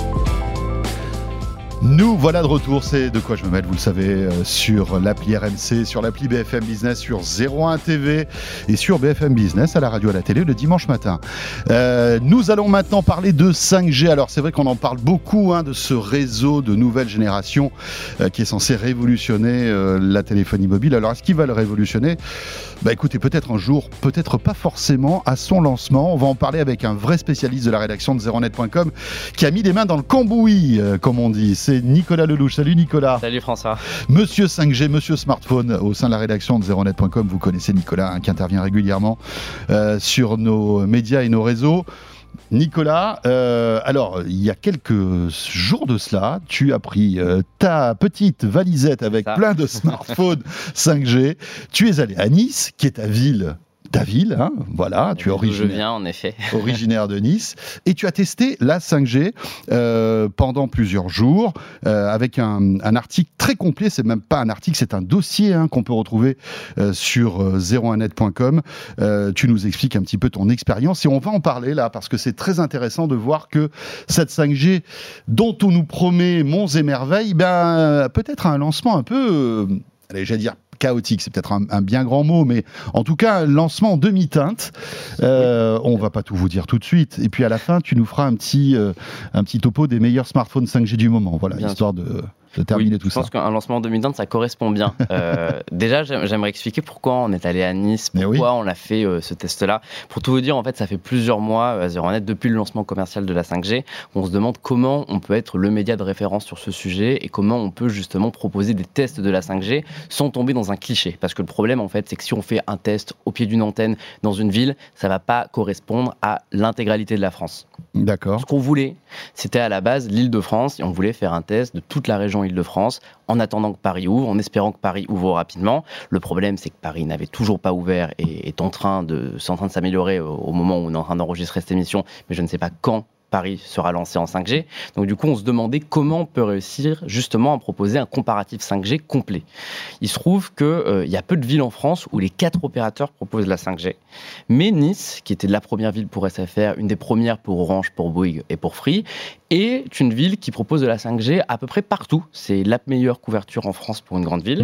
Nous voilà de retour, c'est De quoi je me mêle, vous le savez, euh, sur l'appli R M C, sur l'appli B F M Business, sur zéro un T V et sur B F M Business à la radio, à la télé le dimanche matin. Euh, nous allons maintenant parler de cinq G. Alors c'est vrai qu'on en parle beaucoup hein, de ce réseau de nouvelle génération euh, qui est censé révolutionner euh, la téléphonie mobile. Alors est-ce qu'il va le révolutionner ? Bah écoutez, peut-être un jour, peut-être pas forcément à son lancement. On va en parler avec un vrai spécialiste de la rédaction de zéro net point com qui a mis les mains dans le cambouis, euh, comme on dit. C'est Nicolas Lelouch. Salut Nicolas. Salut François. Monsieur cinq G, monsieur smartphone au sein de la rédaction de zéro net point com. Vous connaissez Nicolas hein, qui intervient régulièrement euh, sur nos médias et nos réseaux. Nicolas, euh, alors il y a quelques jours de cela, tu as pris euh, ta petite valisette avec Ça. plein de smartphones cinq G. Tu es allé à Nice, qui est ta ville. Ta ville, hein, voilà, tu es D'où je originaire, viens en effet. originaire de Nice, et tu as testé la cinq G euh, pendant plusieurs jours euh, avec un, un article très complet. C'est même pas un article, c'est un dossier hein, qu'on peut retrouver euh, sur euh, zéro un net point com. Euh, tu nous expliques un petit peu ton expérience et on va en parler là parce que c'est très intéressant de voir que cette cinq G dont on nous promet monts et merveilles, ben peut-être un lancement un peu, euh, allez, j'allais dire chaotique, c'est peut-être un, un bien grand mot, mais en tout cas, un lancement en demi-teinte. Euh, on va pas tout vous dire tout de suite. Et puis à la fin, tu nous feras un petit, euh, un petit topo des meilleurs smartphones cinq G du moment. Voilà, Bien histoire de, de terminer Oui, tout je ça. pense qu'un lancement en demi-teinte, ça correspond bien. Euh, déjà, j'aim- j'aimerais expliquer pourquoi on est allé à Nice, Mais pourquoi oui. on a fait euh, ce test-là. Pour tout vous dire, en fait, ça fait plusieurs mois à zéro un net, depuis le lancement commercial de la cinq G, on se demande comment on peut être le média de référence sur ce sujet et comment on peut justement proposer des tests de la cinq G sans tomber dans un cliché. Parce que le problème, en fait, c'est que si on fait un test au pied d'une antenne dans une ville, ça va pas correspondre à l'intégralité de la France. D'accord. Ce qu'on voulait, c'était à la base l'Île-de-France et on voulait faire un test de toute la région Île-de-France en attendant que Paris ouvre, en espérant que Paris ouvre rapidement. Le problème, c'est que Paris n'avait toujours pas ouvert et est en train de, c'est en train de s'améliorer au, au moment où on est en train d'enregistrer cette émission, mais je ne sais pas quand Paris sera lancé en cinq G. Donc du coup, on se demandait comment on peut réussir justement à proposer un comparatif cinq G complet. Il se trouve qu'il euh, y a peu de villes en France où les quatre opérateurs proposent la cinq G. Mais Nice, qui était la première ville pour S F R, une des premières pour Orange, pour Bouygues et pour Free, est une ville qui propose de la cinq G à peu près partout. C'est la meilleure couverture en France pour une grande ville. Mhm.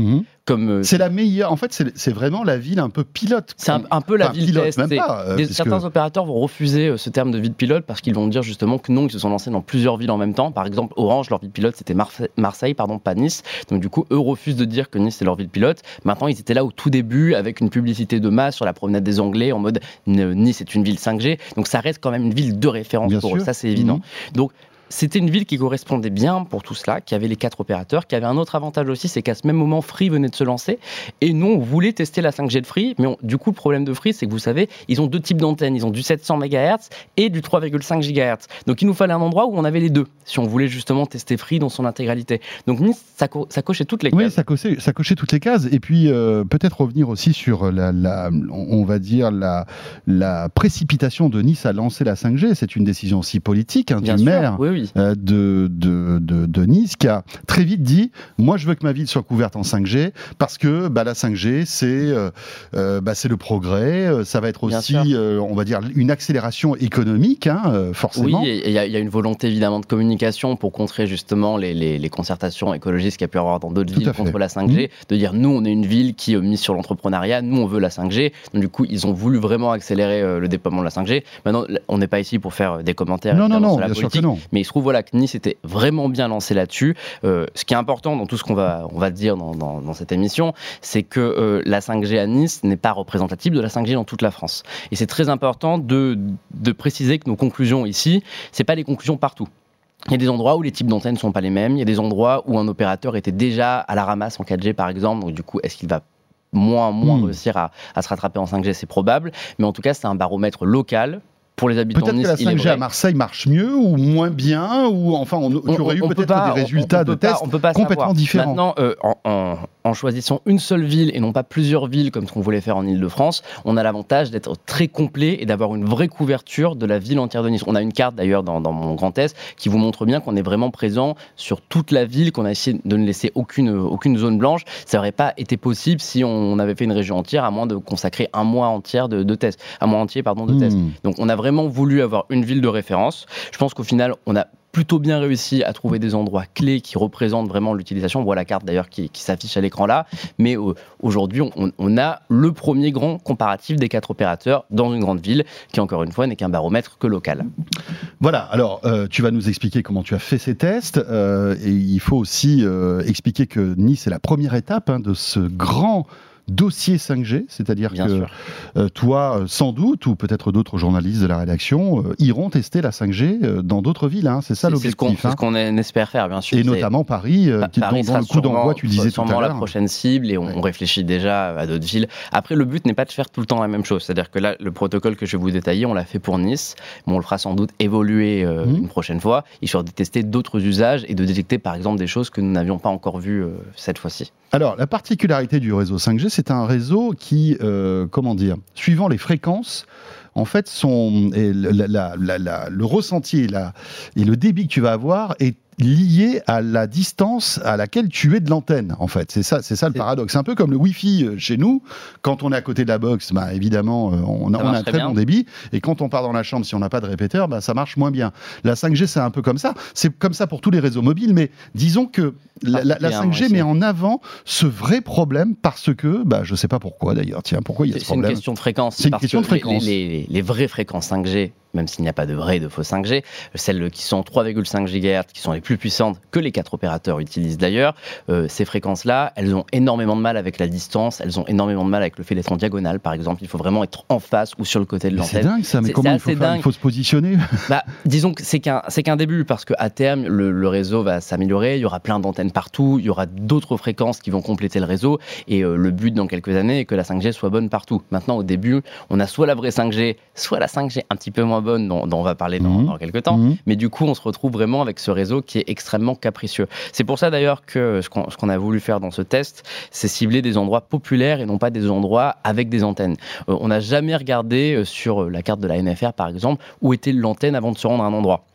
comme... C'est la meilleure, en fait, c'est, c'est vraiment la ville un peu pilote. C'est un, un peu la enfin, ville pilote, test. même pas, euh, Des, puisque... Certains opérateurs vont refuser ce terme de ville pilote parce qu'ils vont dire justement que non, ils se sont lancés dans plusieurs villes en même temps. Par exemple, Orange, leur ville pilote, c'était Marseille, Marseille pardon, pas Nice. Donc du coup, eux refusent de dire que Nice, c'est leur ville pilote. Maintenant, ils étaient là au tout début avec une publicité de masse sur la promenade des Anglais en mode Nice est une ville cinq G. Donc ça reste quand même une ville de référence Bien pour sûr. eux, ça c'est évident. Mmh. Donc c'était une ville qui correspondait bien pour tout cela, qui avait les quatre opérateurs, qui avait un autre avantage aussi, c'est qu'à ce même moment, Free venait de se lancer, et nous, on voulait tester la cinq G de Free, mais on, du coup, le problème de Free, c'est que vous savez, ils ont deux types d'antennes, ils ont du sept cents mégahertz et du trois virgule cinq gigahertz. Donc il nous fallait un endroit où on avait les deux, si on voulait justement tester Free dans son intégralité. Donc Nice, ça, co- ça cochait toutes les cases. Oui, ça cochait, ça cochait toutes les cases, et puis euh, peut-être revenir aussi sur la, la, on va dire la, la précipitation de Nice à lancer la cinq G. C'est une décision aussi politique hein, Bien du sûr, maire oui, oui. euh, de De, de, de Nice qui a très vite dit moi je veux que ma ville soit couverte en cinq G parce que bah, la cinq G c'est, euh, euh, bah, c'est le progrès, euh, ça va être aussi euh, on va dire une accélération économique hein, euh, forcément. Oui, et il y, y a une volonté évidemment de communication pour contrer justement les, les, les concertations écologistes qu'il y a pu y avoir dans d'autres Tout villes contre la cinq G, mmh. de dire nous on est une ville qui est mise sur l'entrepreneuriat, nous on veut la cinq G, donc du coup ils ont voulu vraiment accélérer euh, le déploiement de la cinq G. Maintenant on n'est pas ici pour faire des commentaires non, non, non, sur la bien politique, sûr que non. mais il se trouve voilà, que Nice était vraiment bien lancé là-dessus. Euh, ce qui est important dans tout ce qu'on va, on va dire dans, dans, dans cette émission, c'est que euh, la cinq G à Nice n'est pas représentative de la cinq G dans toute la France. Et c'est très important de, de préciser que nos conclusions ici, c'est pas les conclusions partout. Il y a des endroits où les types d'antennes ne sont pas les mêmes, il y a des endroits où un opérateur était déjà à la ramasse en quatre G par exemple, donc du coup, est-ce qu'il va moins, moins mmh. réussir à, à se rattraper en cinq G, c'est probable, mais en tout cas, c'est un baromètre local. Pour les habitants peut-être de Nice, que la cinq G à Marseille marche mieux ou moins bien, ou enfin, on, on, tu aurais eu peut-être pas, des résultats on, on de tests complètement savoir. différents. Maintenant, euh, en, en, en choisissant une seule ville et non pas plusieurs villes comme ce qu'on voulait faire en Ile-de-France, on a l'avantage d'être très complet et d'avoir une vraie couverture de la ville entière de Nice. On a une carte d'ailleurs dans, dans mon grand test qui vous montre bien qu'on est vraiment présent sur toute la ville, qu'on a essayé de ne laisser aucune, aucune zone blanche. Ça n'aurait pas été possible si on avait fait une région entière, à moins de consacrer un mois entier de, de tests. Un mois entier, pardon, de mmh. tests. Donc on a vraiment voulu avoir une ville de référence. Je pense qu'au final, on a plutôt bien réussi à trouver des endroits clés qui représentent vraiment l'utilisation. On voit la carte d'ailleurs qui, qui s'affiche à l'écran là. Mais euh, aujourd'hui, on, on a le premier grand comparatif des quatre opérateurs dans une grande ville, qui encore une fois n'est qu'un baromètre que local. Voilà, alors euh, tu vas nous expliquer comment tu as fait ces tests. Euh, et il faut aussi euh, expliquer que Nice est la première étape hein, de ce grand dossier cinq G, c'est-à-dire Bien que euh, toi, sans doute, ou peut-être d'autres journalistes de la rédaction, euh, iront tester la cinq G euh, dans d'autres villes. Hein. C'est ça c'est, l'objectif. C'est ce qu'on, hein. c'est ce qu'on espère faire, bien sûr. Et c'est... notamment Paris, euh, bah, qui Paris dans, dans le coup d'envoi, tu le disais tout à l'heure. la prochaine cible, et on, ouais. on réfléchit déjà à d'autres villes. Après, le but n'est pas de faire tout le temps la même chose. C'est-à-dire que là, le protocole que je vais vous détailler, on l'a fait pour Nice, mais on le fera sans doute évoluer euh, mmh. une prochaine fois, histoire de tester d'autres usages et de détecter, par exemple, des choses que nous n'avions pas encore vues euh, cette fois-ci. Alors, la particularité du réseau cinq G, c'est un réseau qui, euh, comment dire, suivant les fréquences, en fait, son, et la, la, la, la, le ressenti et, la, et le débit que tu vas avoir est lié à la distance à laquelle tu es de l'antenne, en fait. C'est ça, c'est ça le c'est... paradoxe. C'est un peu comme le Wi-Fi chez nous. Quand on est à côté de la box, bah, évidemment, on, on a un très bien. bon débit. Et quand on part dans la chambre, si on n'a pas de répéteur, bah, ça marche moins bien. La cinq G, c'est un peu comme ça. C'est comme ça pour tous les réseaux mobiles. Mais disons que la, la, la cinq G met en avant ce vrai problème parce que, bah, je ne sais pas pourquoi d'ailleurs. Tiens, pourquoi il y a c'est, ce problème ? C'est une question de fréquence. C'est une question de fréquence. Les, les, les vraies fréquences cinq G, même s'il n'y a pas de vraies et de faux cinq G, celles qui sont trois virgule cinq gigahertz, qui sont les plus puissantes que les quatre opérateurs utilisent d'ailleurs, euh, ces fréquences-là, elles ont énormément de mal avec la distance, elles ont énormément de mal avec le fait d'être en diagonale, par exemple. Il faut vraiment être en face ou sur le côté de mais l'antenne. C'est dingue ça, mais c'est, comment c'est il, faut faire, il faut se positionner bah, disons que c'est qu'un, c'est qu'un début, parce qu'à terme, le, le réseau va s'améliorer, il y aura plein d'antennes partout, il y aura d'autres fréquences qui vont compléter le réseau, et euh, le but dans quelques années est que la cinq G soit bonne partout. Maintenant, au début, on a soit la vraie cinq G, soit la cinq G un petit peu moins bonne, dont, dont on va parler dans, mmh. dans quelques temps, mmh. mais du coup, on se retrouve vraiment avec ce réseau qui est extrêmement capricieux. C'est pour ça d'ailleurs que ce qu'on, ce qu'on a voulu faire dans ce test, c'est cibler des endroits populaires et non pas des endroits avec des antennes. Euh, on n'a jamais regardé euh, sur la carte de la N F R, par exemple, où était l'antenne avant de se rendre à un endroit.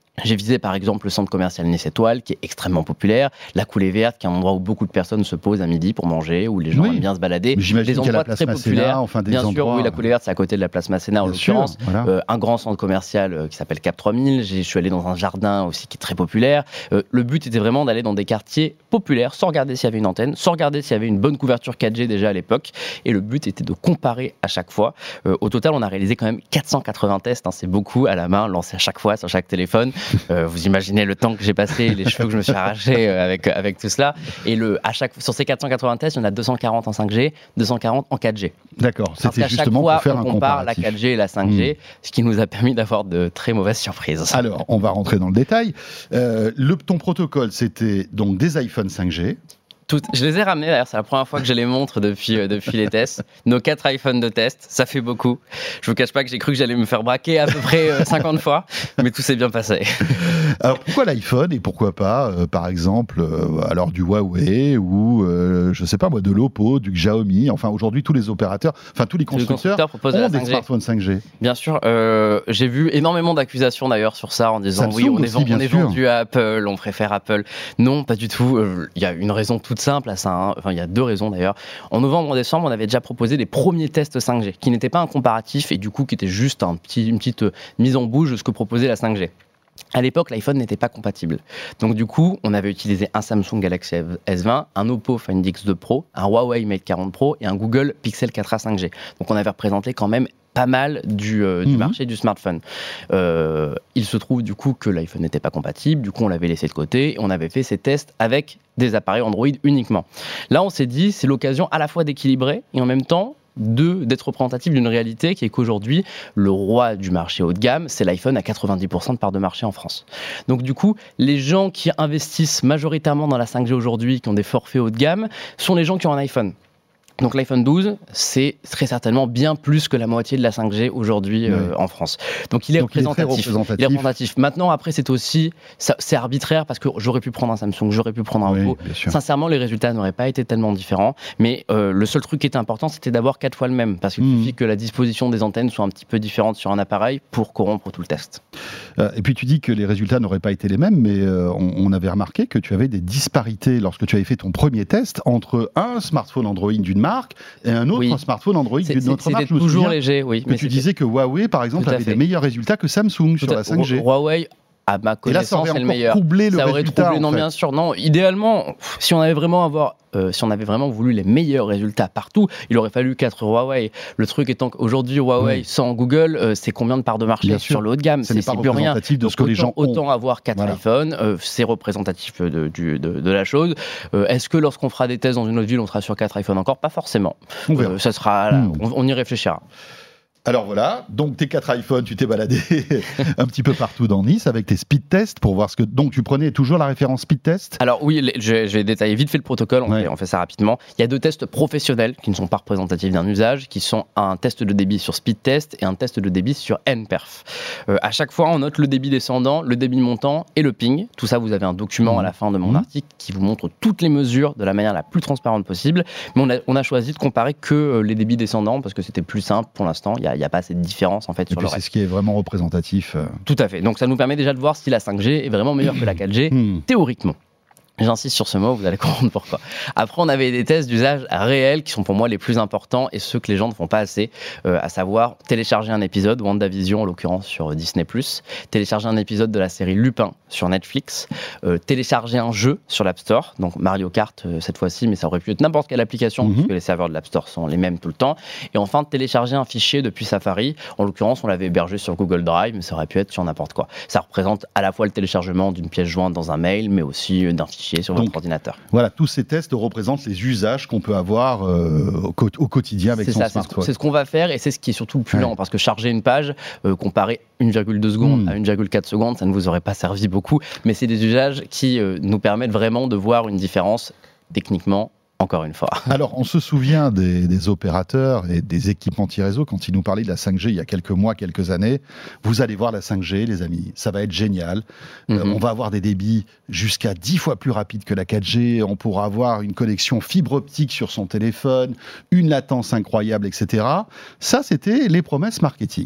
J'ai visé par exemple le centre commercial Nice Étoile, qui est extrêmement populaire, la Coulée Verte, qui est un endroit où beaucoup de personnes se posent à midi pour manger, où les gens Oui. aiment bien se balader. Mais j'imagine Des qu'il y a la endroits place très Masséna, populaires. enfin des Bien sûr, endroits- oui, la Coulée Verte, c'est à côté de la place Masséna en Bien sûr, l'occurrence. voilà. Euh, un grand centre commercial euh, qui s'appelle Cap trois mille. J'ai- Je suis allé dans un jardin aussi qui est très populaire. Euh, le but était vraiment d'aller dans des quartiers populaires, sans regarder s'il y avait une antenne, sans regarder s'il y avait une bonne couverture quatre G déjà à l'époque. Et le but était de comparer à chaque fois. Euh, au total, on a réalisé quand même quatre cent quatre-vingts tests. Hein, c'est beaucoup à la main, lancés à chaque fois sur chaque téléphone. Euh, vous imaginez le temps que j'ai passé, les cheveux que je me suis arraché euh, avec, avec tout cela. Et le, à chaque, sur ces quatre cent quatre-vingts tests, il y en a deux cent quarante en cinq G, deux cent quarante en quatre G. D'accord, Parce c'était qu'à chaque justement fois, pour faire on un compare la comparatif. quatre G et la cinq G, ce qui nous a permis d'avoir de très mauvaises surprises. Alors, on va rentrer dans le détail. Euh, le, ton protocole, c'était donc des iPhone cinq G. Tout- je les ai ramenés d'ailleurs, c'est la première fois que je les montre depuis, euh, depuis les tests. Nos quatre iPhones de test, ça fait beaucoup. Je vous cache pas que j'ai cru que j'allais me faire braquer à peu près euh, cinquante fois, mais tout s'est bien passé. Alors, pourquoi l'iPhone et pourquoi pas, euh, par exemple, euh, alors du Huawei ou, euh, je sais pas moi, de l'Oppo, du Xiaomi, enfin aujourd'hui tous les opérateurs, enfin tous les Tous les constructeurs, constructeurs proposent ont la des cinq G. smartphones cinq G. Bien sûr, euh, j'ai vu énormément d'accusations d'ailleurs sur ça en disant Samsung oui, on est, aussi, ven- bien on est sûr. vendu à Apple, on préfère Apple. Non, pas du tout. Euh, Il y a une raison toute simple à ça. Hein. Enfin, il y a deux raisons d'ailleurs. En novembre, en décembre, on avait déjà proposé des premiers tests cinq G qui n'étaient pas un comparatif et du coup qui étaient juste un petit, une petite euh, mise en bouche de ce que proposait la cinq G. À l'époque, l'iPhone n'était pas compatible. Donc du coup, on avait utilisé un Samsung Galaxy S vingt, un Oppo Find X deux Pro, un Huawei Mate quarante Pro et un Google Pixel quatre a cinq G. Donc on avait représenté quand même pas mal du, euh, du Mhm. marché du smartphone. Euh, il se trouve du coup que l'iPhone n'était pas compatible, du coup on l'avait laissé de côté et on avait fait ces tests avec des appareils Android uniquement. Là on s'est dit c'est l'occasion à la fois d'équilibrer et en même temps de, d'être représentatif d'une réalité qui est qu'aujourd'hui, le roi du marché haut de gamme, c'est l'iPhone à quatre-vingt-dix pour cent de part de marché en France. Donc du coup, les gens qui investissent majoritairement dans la cinq G aujourd'hui, qui ont des forfaits haut de gamme, sont les gens qui ont un iPhone. Donc l'iPhone douze, c'est très certainement bien plus que la moitié de la cinq G aujourd'hui euh, Oui. en France. Donc il est Donc, il est très représentatif. représentatif. Il est représentatif. Maintenant, après, c'est aussi, ça- c'est arbitraire parce que j'aurais pu prendre un Samsung, j'aurais pu prendre un Oui, Oppo. bien sûr. Sincèrement, les résultats n'auraient pas été tellement différents. Mais euh, le seul truc qui était important, c'était d'avoir quatre fois le même. Parce qu'il Mhm. suffit que la disposition des antennes soit un petit peu différente sur un appareil pour corrompre tout le test. Euh, et puis tu dis que les résultats n'auraient pas été les mêmes, mais euh, on, on avait remarqué que tu avais des disparités lorsque tu avais fait ton premier test entre un smartphone Android d'une marque et un autre Oui. smartphone Android C'est- d'une c'est- autre C'était marque. Je me toujours souviens léger, oui. que mais tu c'était- disais que Huawei, par exemple, Tout à avait des fait. meilleurs résultats que Samsung tout sur à- la cinq G. Huawei, à ma Et là, ça connaissance, aurait c'est le encore meilleur. troublé le Ça aurait résultat. troublé, en non, fait. bien sûr. Non, idéalement, pff, si on avait vraiment avoir, euh, si on avait vraiment voulu les meilleurs résultats partout, il aurait fallu quatre Huawei. Le truc étant qu'aujourd'hui, Huawei Oui. sans Google, euh, c'est combien de parts de marché Bien sûr. sur le haut de gamme? Ce n'est C'est pas c'est plus rien. représentatif de Donc ce que les gens autant, ont. autant avoir quatre Voilà. iPhones, euh, c'est représentatif de, du- de- de la chose. Euh, Est-ce que lorsqu'on fera des tests dans une autre ville, on sera sur quatre iPhones encore? Pas forcément. On verra. Euh, ça sera, Hmm. on, on y réfléchira. Alors voilà, donc tes quatre iPhones, tu t'es baladé un petit peu partout dans Nice avec tes speed tests pour voir ce que. Donc tu prenais toujours la référence speed test. Alors oui, les- je, je vais détailler vite fait le protocole, on, Ouais. fait, on fait ça rapidement. Il y a deux tests professionnels qui ne sont pas représentatifs d'un usage, qui sont un test de débit sur speed test et un test de débit sur nperf. Euh, à chaque fois, on note le débit descendant, le débit montant et le ping. Tout ça, vous avez un document Mmh. à la fin de mon Mmh. article qui vous montre toutes les mesures de la manière la plus transparente possible. Mais on a, on a choisi de comparer que euh, les débits descendants parce que c'était plus simple pour l'instant. Il n'y a, il y a pas assez de différence en fait Et sur puis le c'est reste. ce qui est vraiment représentatif. euh. Tout à fait. Donc ça nous permet déjà de voir si la cinq G est vraiment meilleure que la quatre G. Hmm. Théoriquement. J'insiste sur ce mot, vous allez comprendre pourquoi. Après, on avait des tests d'usage réels qui sont pour moi les plus importants et ceux que les gens ne font pas assez, euh, à savoir télécharger un épisode, WandaVision en l'occurrence sur Disney plus, télécharger un épisode de la série Lupin sur Netflix, euh, télécharger un jeu sur l'App Store, donc Mario Kart euh, cette fois-ci, mais ça aurait pu être n'importe quelle application Mhm. puisque les serveurs de l'App Store sont les mêmes tout le temps. Et enfin, télécharger un fichier depuis Safari. En l'occurrence, on l'avait hébergé sur Google Drive, mais ça aurait pu être sur n'importe quoi. Ça représente à la fois le téléchargement d'une pièce jointe dans un mail, mais aussi euh, d'un fichier sur Donc, votre ordinateur. Voilà, tous ces tests représentent les usages qu'on peut avoir euh, au, co- au quotidien avec C'est son ça, c'est ce, smartphone. c'est ce qu'on va faire et c'est ce qui est surtout le plus Ouais. lent parce que charger une page, euh, comparé une virgule deux secondes Mm. à une virgule quatre secondes, ça ne vous aurait pas servi beaucoup, mais c'est des usages qui euh, nous permettent vraiment de voir une différence techniquement, encore une fois. Alors, on se souvient des, des opérateurs et des équipementiers réseau quand ils nous parlaient de la cinq G il y a quelques mois, quelques années. Vous allez voir la cinq G, les amis, ça va être génial. Euh, Mhm. on va avoir des débits jusqu'à dix fois plus rapides que la quatre G. On pourra avoir une connexion fibre optique sur son téléphone, une latence incroyable, et cetera. Ça, c'était les promesses marketing.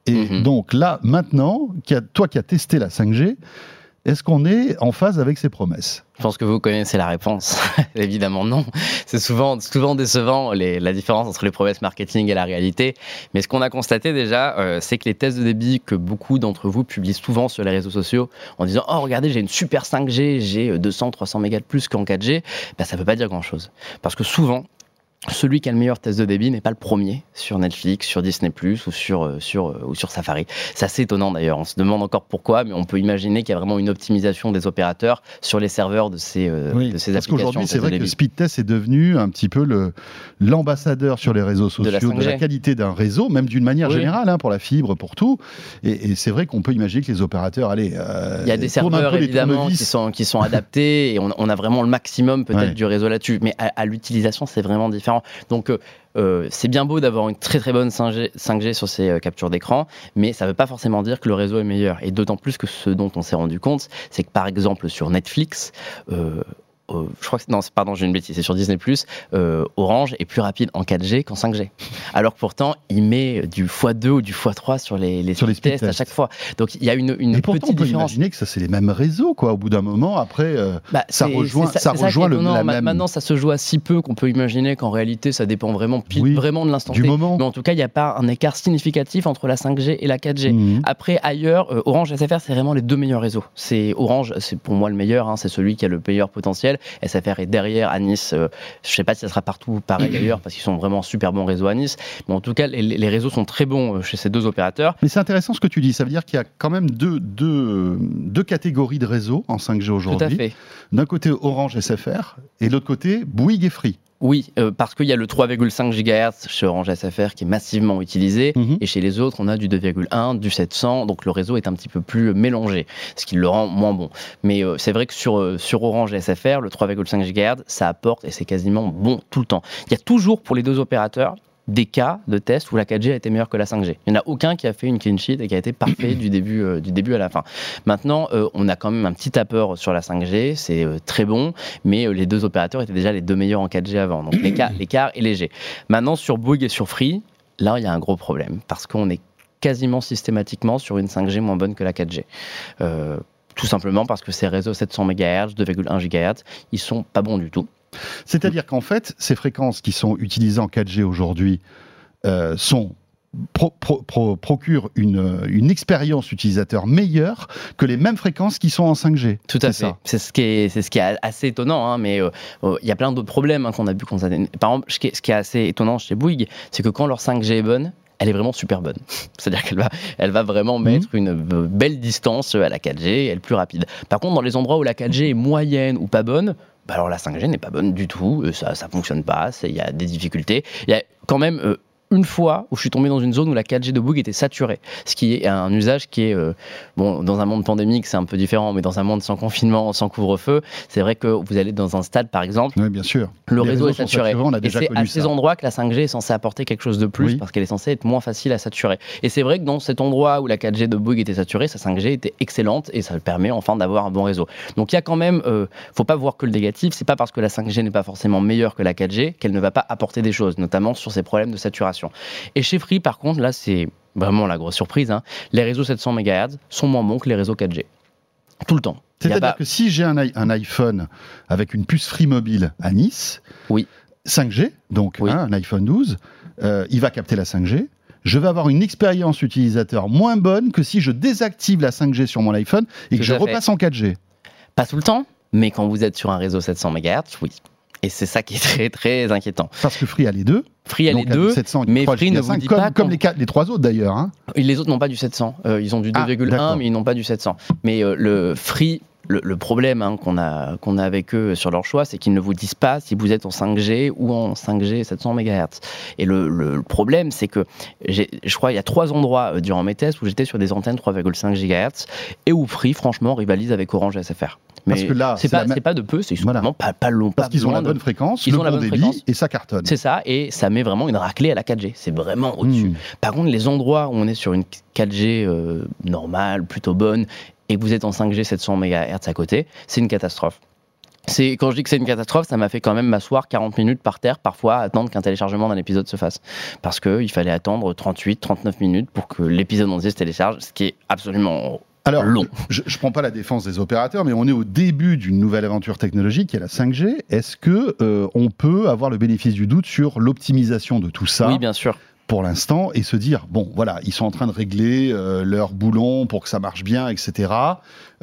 Et Mhm. donc là, maintenant, qui a- toi qui as testé la cinq G, est-ce qu'on est en phase avec ces promesses ? Je pense que vous connaissez la réponse. Évidemment, non. C'est souvent, souvent décevant les, la différence entre les promesses marketing et la réalité. Mais ce qu'on a constaté déjà, euh, c'est que les tests de débit que beaucoup d'entre vous publient souvent sur les réseaux sociaux en disant « Oh, regardez, j'ai une super cinq G, j'ai deux cents, trois cents mégas de plus qu'en quatre G ben, », ça ne veut pas dire grand-chose. Parce que souvent, celui qui a le meilleur test de débit n'est pas le premier sur Netflix, sur Disney plus, ou sur, euh, sur, euh, ou sur Safari. C'est assez étonnant d'ailleurs. On se demande encore pourquoi, mais on peut imaginer qu'il y a vraiment une optimisation des opérateurs sur les serveurs de ces, euh, Oui, de ces parce applications. qu'aujourd'hui, test c'est de vrai que débit. Speedtest est devenu un petit peu le, l'ambassadeur sur les réseaux sociaux De la de la, cinq G. qualité d'un réseau, même d'une manière Oui. générale, hein, pour la fibre, pour tout. Et, et c'est vrai qu'on peut imaginer que les opérateurs, allez, euh, Il y a des tournent un serveurs peu les évidemment qui tournevis. sont, qui sont adaptés et on, on a vraiment le maximum peut-être Ouais. du réseau là-dessus. Mais à, à l'utilisation, c'est vraiment différent. Donc, euh, euh, c'est bien beau d'avoir une très très bonne cinq G, cinq G sur ces euh, captures d'écran, mais ça ne veut pas forcément dire que le réseau est meilleur. Et d'autant plus que ce dont on s'est rendu compte, c'est que par exemple sur Netflix, euh, euh, je crois que c'est- non, c'est- pardon, j'ai une bêtise, c'est sur Disney plus, euh, Orange est plus rapide en quatre G qu'en cinq G. Alors que pourtant, il met du fois deux ou du fois trois sur les, les Sur les speed tests speed à tests. chaque fois. Donc il y a une, une Et pourtant, on petite peut différence. imaginer que ça, c'est les mêmes réseaux, quoi. Au bout d'un moment, après, euh, Bah, ça c'est- rejoint, c'est ça c'est rejoint qui est le, étonnant. la Ma- même Maintenant, ça se joue à si peu qu'on peut imaginer qu'en réalité, ça dépend vraiment, pile, Oui, vraiment de l'instant du T. moment. Mais en tout cas, il n'y a pas un écart significatif entre la cinq G et la quatre G. Mhm. Après, ailleurs, euh, Orange S F R, c'est vraiment les deux meilleurs réseaux. C'est Orange, c'est pour moi le meilleur, hein, c'est celui qui a le meilleur potentiel. S F R est derrière à Nice. Euh, je ne sais pas si ça sera partout pareil ailleurs, parce qu'ils sont vraiment super bons réseaux à Nice. Mais en tout cas, les, les réseaux sont très bons euh, chez ces deux opérateurs. Mais c'est intéressant ce que tu dis. Ça veut dire qu'il y a quand même deux, deux, deux catégories de réseaux en cinq G Tout à aujourd'hui. fait. D'un côté, Orange S F R, et de l'autre côté, Bouygues et Free. Oui, euh, parce qu'il y a le trois virgule cinq gigahertz chez Orange S F R qui est massivement utilisé, Mhm. et chez les autres, on a du deux virgule un, du sept cents, donc le réseau est un petit peu plus mélangé, ce qui le rend moins bon. Mais euh, c'est vrai que sur, euh, sur Orange S F R, le trois virgule cinq gigahertz, ça apporte, et c'est quasiment bon tout le temps. Il y a toujours, pour les deux opérateurs, des cas de tests où la quatre G a été meilleure que la cinq G. Il n'y en a aucun qui a fait une clean sheet et qui a été parfait du début, euh, du début à la fin. Maintenant, euh, on a quand même un petit tapeur sur la cinq G, c'est euh, très bon, mais euh, les deux opérateurs étaient déjà les deux meilleurs en quatre G avant. Donc l'écart, l'écart est léger. Maintenant, sur Bouygues et sur Free, là, il y a un gros problème, parce qu'on est quasiment systématiquement sur une cinq G moins bonne que la quatre G. Euh, tout simplement parce que ces réseaux sept cents mégahertz, deux virgule un gigahertz, ils sont pas bons du tout. C'est-à-dire qu'en fait, ces fréquences qui sont utilisées en quatre G aujourd'hui euh, sont pro- pro- pro- procurent une, une expérience utilisateur meilleure que les mêmes fréquences qui sont en cinq G. Tout à C'est fait. ça. C'est ce qui est, c'est ce qui est assez étonnant, hein, mais euh, euh, il y a plein d'autres problèmes hein, qu'on a vu. Qu'on a... Par exemple, ce qui est, ce qui est assez étonnant chez Bouygues, c'est que quand leur cinq G est bonne, elle est vraiment super bonne. C'est-à-dire qu'elle va, elle va vraiment mettre une euh, belle distance à la quatre G et elle est plus rapide. Par contre, dans les endroits où la quatre G est moyenne ou pas bonne, bah alors la cinq G n'est pas bonne du tout, euh, ça ça fonctionne pas, il y a des difficultés. Il y a quand même euh, une fois où je suis tombé dans une zone où la quatre G de Bouygues était saturée, ce qui est un usage qui est, euh, bon, dans un monde pandémique c'est un peu différent, mais dans un monde sans confinement, sans couvre-feu, c'est vrai que vous allez dans un stade par exemple, Oui, bien sûr. le Les réseau réseaux est sont saturé. saturés, on a Et déjà c'est connu à ces ça. endroits que la cinq G est censée apporter quelque chose de plus Oui. parce qu'elle est censée être moins facile à saturer. Et c'est vrai que dans cet endroit où la quatre G de Bouygues était saturée, sa cinq G était excellente et ça permet enfin d'avoir un bon réseau. Donc il y a quand même, euh, faut pas voir que le négatif, c'est pas parce que la cinq G n'est pas forcément meilleure que la quatre G qu'elle ne va pas apporter des choses, notamment sur ces problèmes de saturation. Et chez Free, par contre, là c'est vraiment la grosse surprise, hein, les réseaux sept cents mégahertz sont moins bons que les réseaux quatre G. Tout le temps. Il y a C'est-à-dire pas- que si j'ai un, i- un iPhone avec une puce Free Mobile à Nice, Oui. cinq G, donc Oui. hein, un iPhone douze, euh, il va capter la cinq G. Je vais avoir une expérience utilisateur moins bonne que si je désactive la cinq G sur mon iPhone et que Tout je à fait. repasse en quatre G. Pas tout le temps, mais quand vous êtes sur un réseau sept cents mégahertz, oui. Et c'est ça qui est très très inquiétant. Parce que Free a les deux. Free a les donc deux, sept cents, mais trois Free ne giga vous cinq, dit comme, pas comme quand- les, quatre- les trois autres d'ailleurs. Hein. Et les autres n'ont pas du sept cents. Euh, ils ont du Ah, deux virgule d'accord. un, mais ils n'ont pas du sept cents. Mais euh, le Free, le, le problème hein, qu'on a, qu'on a avec eux sur leur choix, c'est qu'ils ne vous disent pas si vous êtes en cinq G ou en cinq G sept cents mégahertz. Et le, le- le problème, c'est que j'ai- je crois qu'il y a trois endroits euh, durant mes tests où j'étais sur des antennes trois virgule cinq gigahertz et où Free, franchement, rivalise avec Orange S F R. Mais Parce que là, c'est c'est pas, la même- c'est pas de peu, c'est Voilà. vraiment pas, pas long. Parce pas qu'ils ont la besoin de- bonne fréquence, Ils le ont la bon bonne débit, fréquence. et ça cartonne. C'est ça, et ça met vraiment une raclée à la quatre G. C'est vraiment au-dessus. Hmm. Par contre, les endroits où on est sur une quatre G euh, normale, plutôt bonne, et que vous êtes en cinq G sept cents mégahertz à côté, c'est une catastrophe. C'est, quand je dis que c'est une catastrophe, ça m'a fait quand même m'asseoir quarante minutes par terre, parfois, à attendre qu'un téléchargement d'un épisode se fasse. Parce qu'il fallait attendre trente-huit, trente-neuf minutes pour que l'épisode entier se télécharge, ce qui est absolument Alors, long. je ne prends pas la défense des opérateurs, mais on est au début d'une nouvelle aventure technologique qui est la cinq G. Est-ce que euh, on peut avoir le bénéfice du doute sur l'optimisation de tout ça ? Oui, bien sûr. Pour l'instant, et se dire, bon, voilà, ils sont en train de régler euh, leur boulon pour que ça marche bien, et cetera.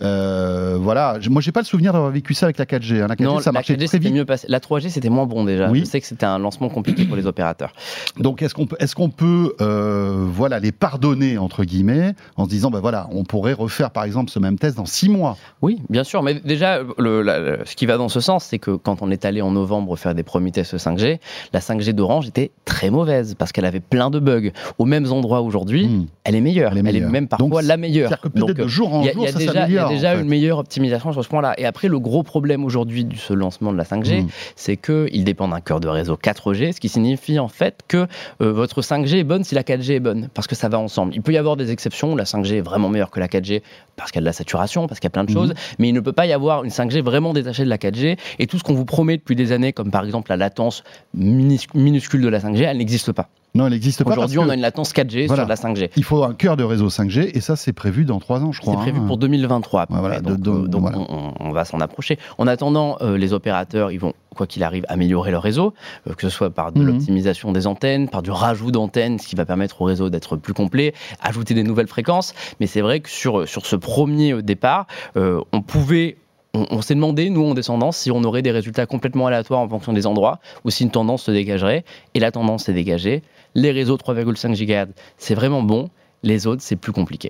Euh, voilà, moi, j'ai pas le souvenir d'avoir vécu ça avec la quatre G. Hein. La quatre G, non, ça la marchait quatre G, très c'était vite. mieux passé. La trois G, c'était moins bon déjà. Oui. Je sais que c'était un lancement compliqué pour les opérateurs. Donc, est-ce qu'on peut, est-ce qu'on peut euh, voilà, les pardonner, entre guillemets, en se disant, ben voilà, on pourrait refaire, par exemple, ce même test dans six mois ? Oui, bien sûr. Mais déjà, le, la, le, ce qui va dans ce sens, c'est que quand on est allé en novembre faire des premiers tests cinq G, la cinq G d'Orange était très mauvaise parce qu'elle avait plein de bugs. Aux mêmes endroits aujourd'hui, mmh. elle est meilleure. Elle est, meilleure. Elle est même parfois Donc, la meilleure. C'est-à-dire que peut-être Donc, de jour en y a, jour, y a ça déjà, s'améliore. Il y a déjà en fait. une meilleure optimisation sur ce point-là. Et après, le gros problème aujourd'hui de ce lancement de la cinq G, mmh. c'est qu'il dépend d'un cœur de réseau quatre G, ce qui signifie en fait que euh, votre cinq G est bonne si la quatre G est bonne, parce que ça va ensemble. Il peut y avoir des exceptions où la cinq G est vraiment meilleure que la quatre G, parce qu'il y a de la saturation, parce qu'il y a plein de choses, mmh. mais il ne peut pas y avoir une cinq G vraiment détachée de la quatre G, et tout ce qu'on vous promet depuis des années, comme par exemple la latence minuscule de la cinq G, elle n'existe pas. Non, elle n'existe pas. Aujourd'hui, on a une latence quatre G voilà, sur la cinq G. Il faut un cœur de réseau cinq G, et ça, c'est prévu dans trois ans, je crois. C'est prévu hein. pour deux mille vingt-trois. Ouais, voilà, donc, de, de, donc voilà. on, on va s'en approcher. En attendant, euh, les opérateurs, ils vont, quoi qu'il arrive, améliorer leur réseau, euh, que ce soit par de mmh. l'optimisation des antennes, par du rajout d'antennes, ce qui va permettre au réseau d'être plus complet, ajouter des nouvelles fréquences. Mais c'est vrai que sur, sur ce premier départ, euh, on pouvait... On, on s'est demandé, nous en descendant, si on aurait des résultats complètement aléatoires en fonction des endroits ou si une tendance se dégagerait. Et la tendance s'est dégagée. Les réseaux trois virgule cinq gigahertz, c'est vraiment bon. Les autres, c'est plus compliqué.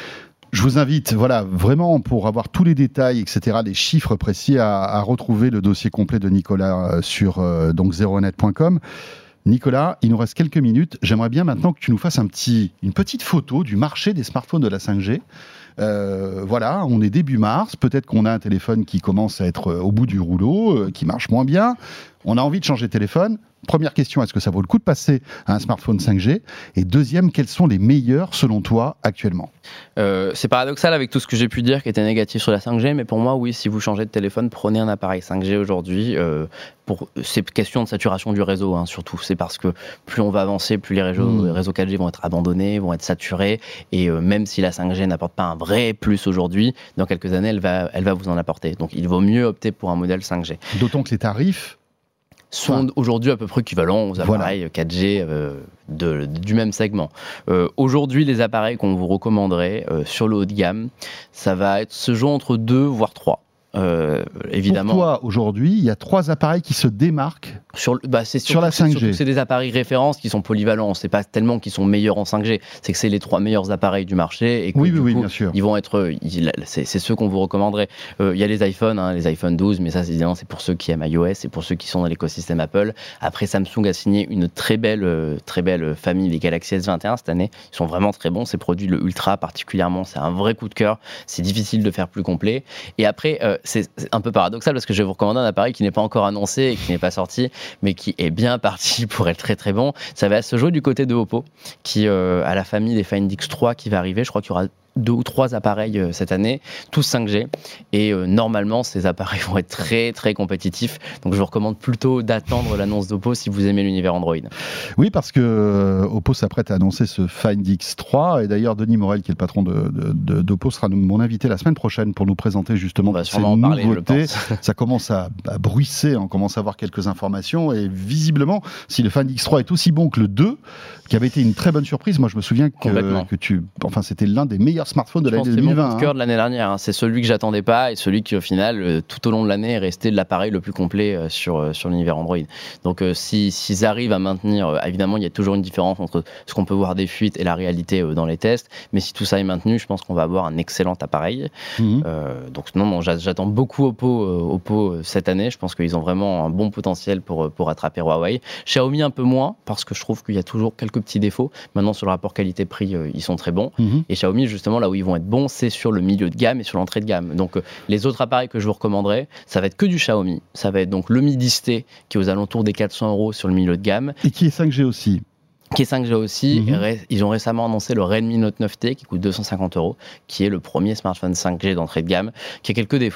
Je vous invite, voilà, vraiment pour avoir tous les détails, et cetera, les chiffres précis, à, à retrouver le dossier complet de Nicolas sur euh, donc zéro net point com. Nicolas, il nous reste quelques minutes. J'aimerais bien maintenant que tu nous fasses un petit, une petite photo du marché des smartphones de la cinq G. Euh, voilà, on est début mars, peut-être qu'on a un téléphone qui commence à être au bout du rouleau, euh, qui marche moins bien. On a envie de changer de téléphone. Première question, est-ce que ça vaut le coup de passer à un smartphone cinq G ? Et deuxième, quels sont les meilleurs selon toi actuellement ? euh, C'est paradoxal avec tout ce que j'ai pu dire qui était négatif sur la cinq G, mais pour moi, oui, si vous changez de téléphone, prenez un appareil cinq G aujourd'hui. Euh, pour, c'est question de saturation du réseau, hein, surtout. C'est parce que plus on va avancer, plus les réseaux, mmh. les réseaux quatre G vont être abandonnés, vont être saturés. Et euh, même si la cinq G n'apporte pas un vrai plus aujourd'hui, dans quelques années, elle va, elle va vous en apporter. Donc il vaut mieux opter pour un modèle cinq G. D'autant que les tarifs sont aujourd'hui à peu près équivalents aux appareils voilà. quatre G euh, de, du même segment. Euh, aujourd'hui, les appareils qu'on vous recommanderait euh, sur le haut de gamme, ça va être se jouer entre deux voire trois. Euh, évidemment. Pour toi, aujourd'hui, il y a trois appareils qui se démarquent sur, bah, c'est surtout, sur la cinq G. Surtout que c'est des appareils références qui sont polyvalents. C'est pas tellement qu'ils sont meilleurs en cinq G. C'est que c'est les trois meilleurs appareils du marché et que oui, du oui, coup, oui, bien sûr. Ils vont être. Ils, c'est, c'est ceux qu'on vous recommanderait. Il euh, y a les iPhones, hein, les iPhone douze, mais ça, évidemment, c'est pour ceux qui aiment iOS et pour ceux qui sont dans l'écosystème Apple. Après, Samsung a signé une très belle, euh, très belle famille, les Galaxy S vingt et un cette année. Ils sont vraiment très bons. Ces produits, le Ultra particulièrement, c'est un vrai coup de cœur. C'est difficile de faire plus complet. Et après, euh, c'est, c'est un peu paradoxal parce que je vais vous recommander un appareil qui n'est pas encore annoncé et qui n'est pas sorti, mais qui est bien parti pour être très très bon. Ça va se jouer du côté de Oppo, qui euh, a la famille des Find X trois qui va arriver. Je crois qu'il y aura deux ou trois appareils euh, cette année, tous cinq G. Et euh, normalement, ces appareils vont être très très compétitifs. Donc je vous recommande plutôt d'attendre l'annonce d'Oppo si vous aimez l'univers Android. Oui, parce que euh, Oppo s'apprête à annoncer ce Find X trois. Et d'ailleurs, Denis Morel, qui est le patron de, de, de, d'Oppo, sera mon invité la semaine prochaine pour nous présenter justement ces nouveautés. Ça commence à, à bruisser, on commence à avoir quelques informations. Et visiblement, si le Find X trois est aussi bon que le deux, qui avait été une très bonne surprise, moi je me souviens que, que tu, enfin, c'était l'un des meilleurs smartphone de l'année deux mille vingt. C'est mon coup de cœur de l'année dernière. Hein. C'est celui que j'attendais pas et celui qui, au final, euh, tout au long de l'année, est resté l'appareil le plus complet euh, sur, euh, sur l'univers Android. Donc, euh, si, s'ils arrivent à maintenir, euh, évidemment, il y a toujours une différence entre ce qu'on peut voir des fuites et la réalité euh, dans les tests. Mais si tout ça est maintenu, je pense qu'on va avoir un excellent appareil. Mmh. Euh, donc, non, non, j'attends beaucoup Oppo, euh, Oppo euh, cette année. Je pense qu'ils ont vraiment un bon potentiel pour, pour attraper Huawei. Xiaomi, un peu moins, parce que je trouve qu'il y a toujours quelques petits défauts. Maintenant, sur le rapport qualité-prix, euh, ils sont très bons. Mmh. Et Xiaomi, justement, là où ils vont être bons, c'est sur le milieu de gamme et sur l'entrée de gamme. Donc euh, les autres appareils que je vous recommanderais, ça va être que du Xiaomi. Ça va être donc le Mi dix T qui est aux alentours des quatre cents euros sur le milieu de gamme. Et qui est cinq G aussi. Qui est cinq G aussi. Mmh. Ré- ils ont récemment annoncé le Redmi Note neuf T qui coûte deux cent cinquante euros, qui est le premier smartphone cinq G d'entrée de gamme, qui a quelques défauts.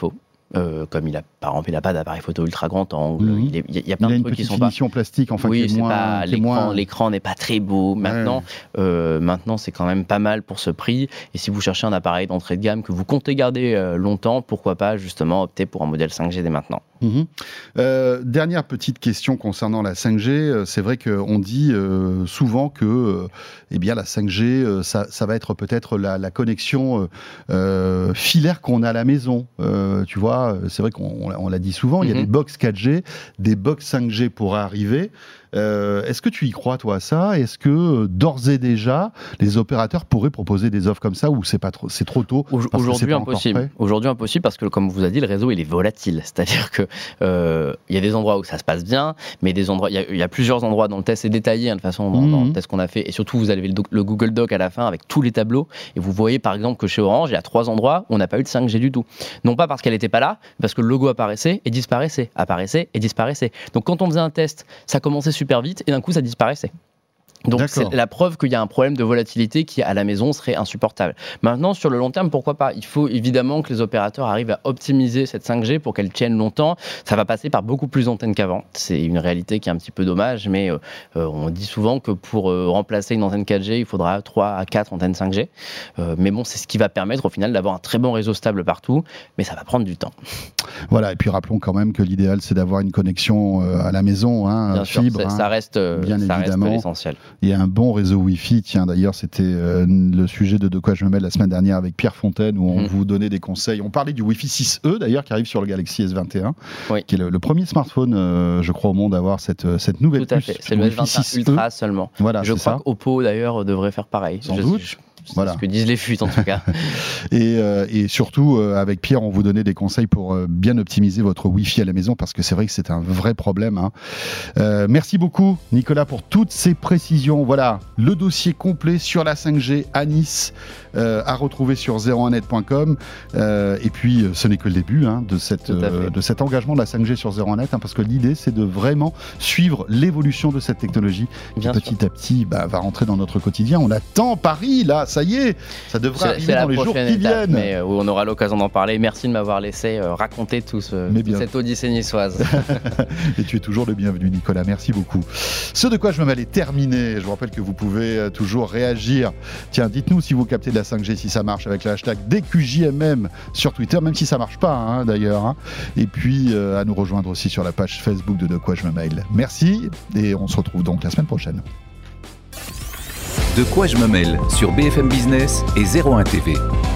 Euh, comme il a, par exemple, il n'a pas d'appareil photo ultra grand angle, Mmh. il, est- il y a- il y a plein Il a de une trucs qui petite sont pas. finition plastique, enfin, oui, qui est c'est moins... pas qui est l'écran, moins- l'écran n'est pas très beau. Maintenant, euh, maintenant, c'est quand même pas mal pour ce prix. Et si vous cherchez un appareil d'entrée de gamme que vous comptez garder euh, longtemps, pourquoi pas justement opter pour un modèle cinq G dès maintenant. Mhm. Euh, dernière petite question concernant la cinq G. Euh, C'est vrai qu'on dit euh, souvent que euh, eh bien, la cinq G, euh, ça, ça va être peut-être la, la connexion euh, euh, filaire qu'on a à la maison. Euh, tu vois, c'est vrai qu'on on l'a- on l'a dit souvent, il y a Mhm. des box quatre G, des box cinq G pourraient arriver. Euh, Est-ce que tu y crois, toi, à ça? Est-ce que euh, d'ores et déjà, les opérateurs pourraient proposer des offres comme ça, ou c'est pas trop, c'est trop tôt? Au- parce que c'est Aujourd'hui pas encore impossible. prêt Aujourd'hui impossible parce que, comme on vous a dit, le réseau il est volatile. C'est-à-dire que euh, il y a des endroits où ça se passe bien, mais des endroits, il y a, il y a plusieurs endroits dont le test est détaillé, hein, de façon dans, Mhm. dans le test qu'on a fait, et surtout vous avez le, doc- le Google Doc à la fin avec tous les tableaux, et vous voyez par exemple que chez Orange, il y a trois endroits où on n'a pas eu de cinq G du tout. Non pas parce qu'elle n'était pas là, parce que le logo apparaissait et disparaissait, apparaissait et disparaissait. Donc quand on faisait un test, ça commençait super vite et d'un coup ça disparaissait. Donc D'accord. c'est la preuve qu'il y a un problème de volatilité qui à la maison serait insupportable. Maintenant sur le long terme, pourquoi pas? Il faut évidemment que les opérateurs arrivent à optimiser cette cinq G pour qu'elle tienne longtemps. Ça va passer par beaucoup plus d'antennes qu'avant. C'est une réalité qui est un petit peu dommage, mais euh, euh, on dit souvent que pour euh, remplacer une antenne quatre G, il faudra trois à quatre antennes cinq G. Euh, mais bon, c'est ce qui va permettre au final d'avoir un très bon réseau stable partout, mais ça va prendre du temps. Voilà, et puis rappelons quand même que l'idéal, c'est d'avoir une connexion euh, à la maison, hein, Bien sûr, fibre. ça, hein. ça reste, euh, bien ça reste évidemment. l'essentiel. Il y a un bon réseau Wi-Fi. Tiens, d'ailleurs, c'était euh, le sujet de De quoi je me mêle la semaine dernière avec Pierre Fontaine, où on Mhm. vous donnait des conseils. On parlait du Wi-Fi six E, d'ailleurs, qui arrive sur le Galaxy S vingt et un, Oui. qui est le, le premier smartphone, euh, je crois, au monde à avoir cette, cette nouvelle Tout à puce fait. C'est le S Wi-Fi vingt et un six E. Ultra seulement. Voilà, Je c'est crois ça. qu'Oppo d'ailleurs devrait faire pareil. Sans Je- doute. je- C'est Voilà. ce que disent les fuites en tout cas. Et, euh, et surtout, euh, avec Pierre, on vous donnait des conseils pour euh, bien optimiser votre Wi-Fi à la maison, parce que c'est vrai que c'est un vrai problème. hein. Euh, merci beaucoup, Nicolas, pour toutes ces précisions. Voilà, le dossier complet sur la cinq G à Nice, euh, à retrouver sur zéro un net point com. Euh, et puis, euh, ce n'est que le début hein, de, cette, Tout à fait. euh, de cet engagement de la cinq G sur zéro un net, hein, parce que l'idée, c'est de vraiment suivre l'évolution de cette technologie qui, Bien sûr. petit à petit, bah, va rentrer dans notre quotidien. On attend Paris, là, ça y est, ça devrait C'est arriver c'est la dans les jours prochaine qui étape, viennent. mais euh, où on aura l'occasion d'en parler. Merci de m'avoir laissé euh, raconter tout ce, Mais toute bien. cette odyssée niçoise. Et tu es toujours le bienvenu, Nicolas. Merci beaucoup. Ce de quoi je me mêle est terminé. Je vous rappelle que vous pouvez euh, toujours réagir. Tiens, dites-nous si vous captez de la cinq G, si ça marche avec le hashtag D Q J M M sur Twitter, même si ça marche pas hein, d'ailleurs. hein. Et puis euh, à nous rejoindre aussi sur la page Facebook de De quoi je me mêle. Merci et on se retrouve donc la semaine prochaine. De quoi je me mêle sur B F M Business et zéro un T V.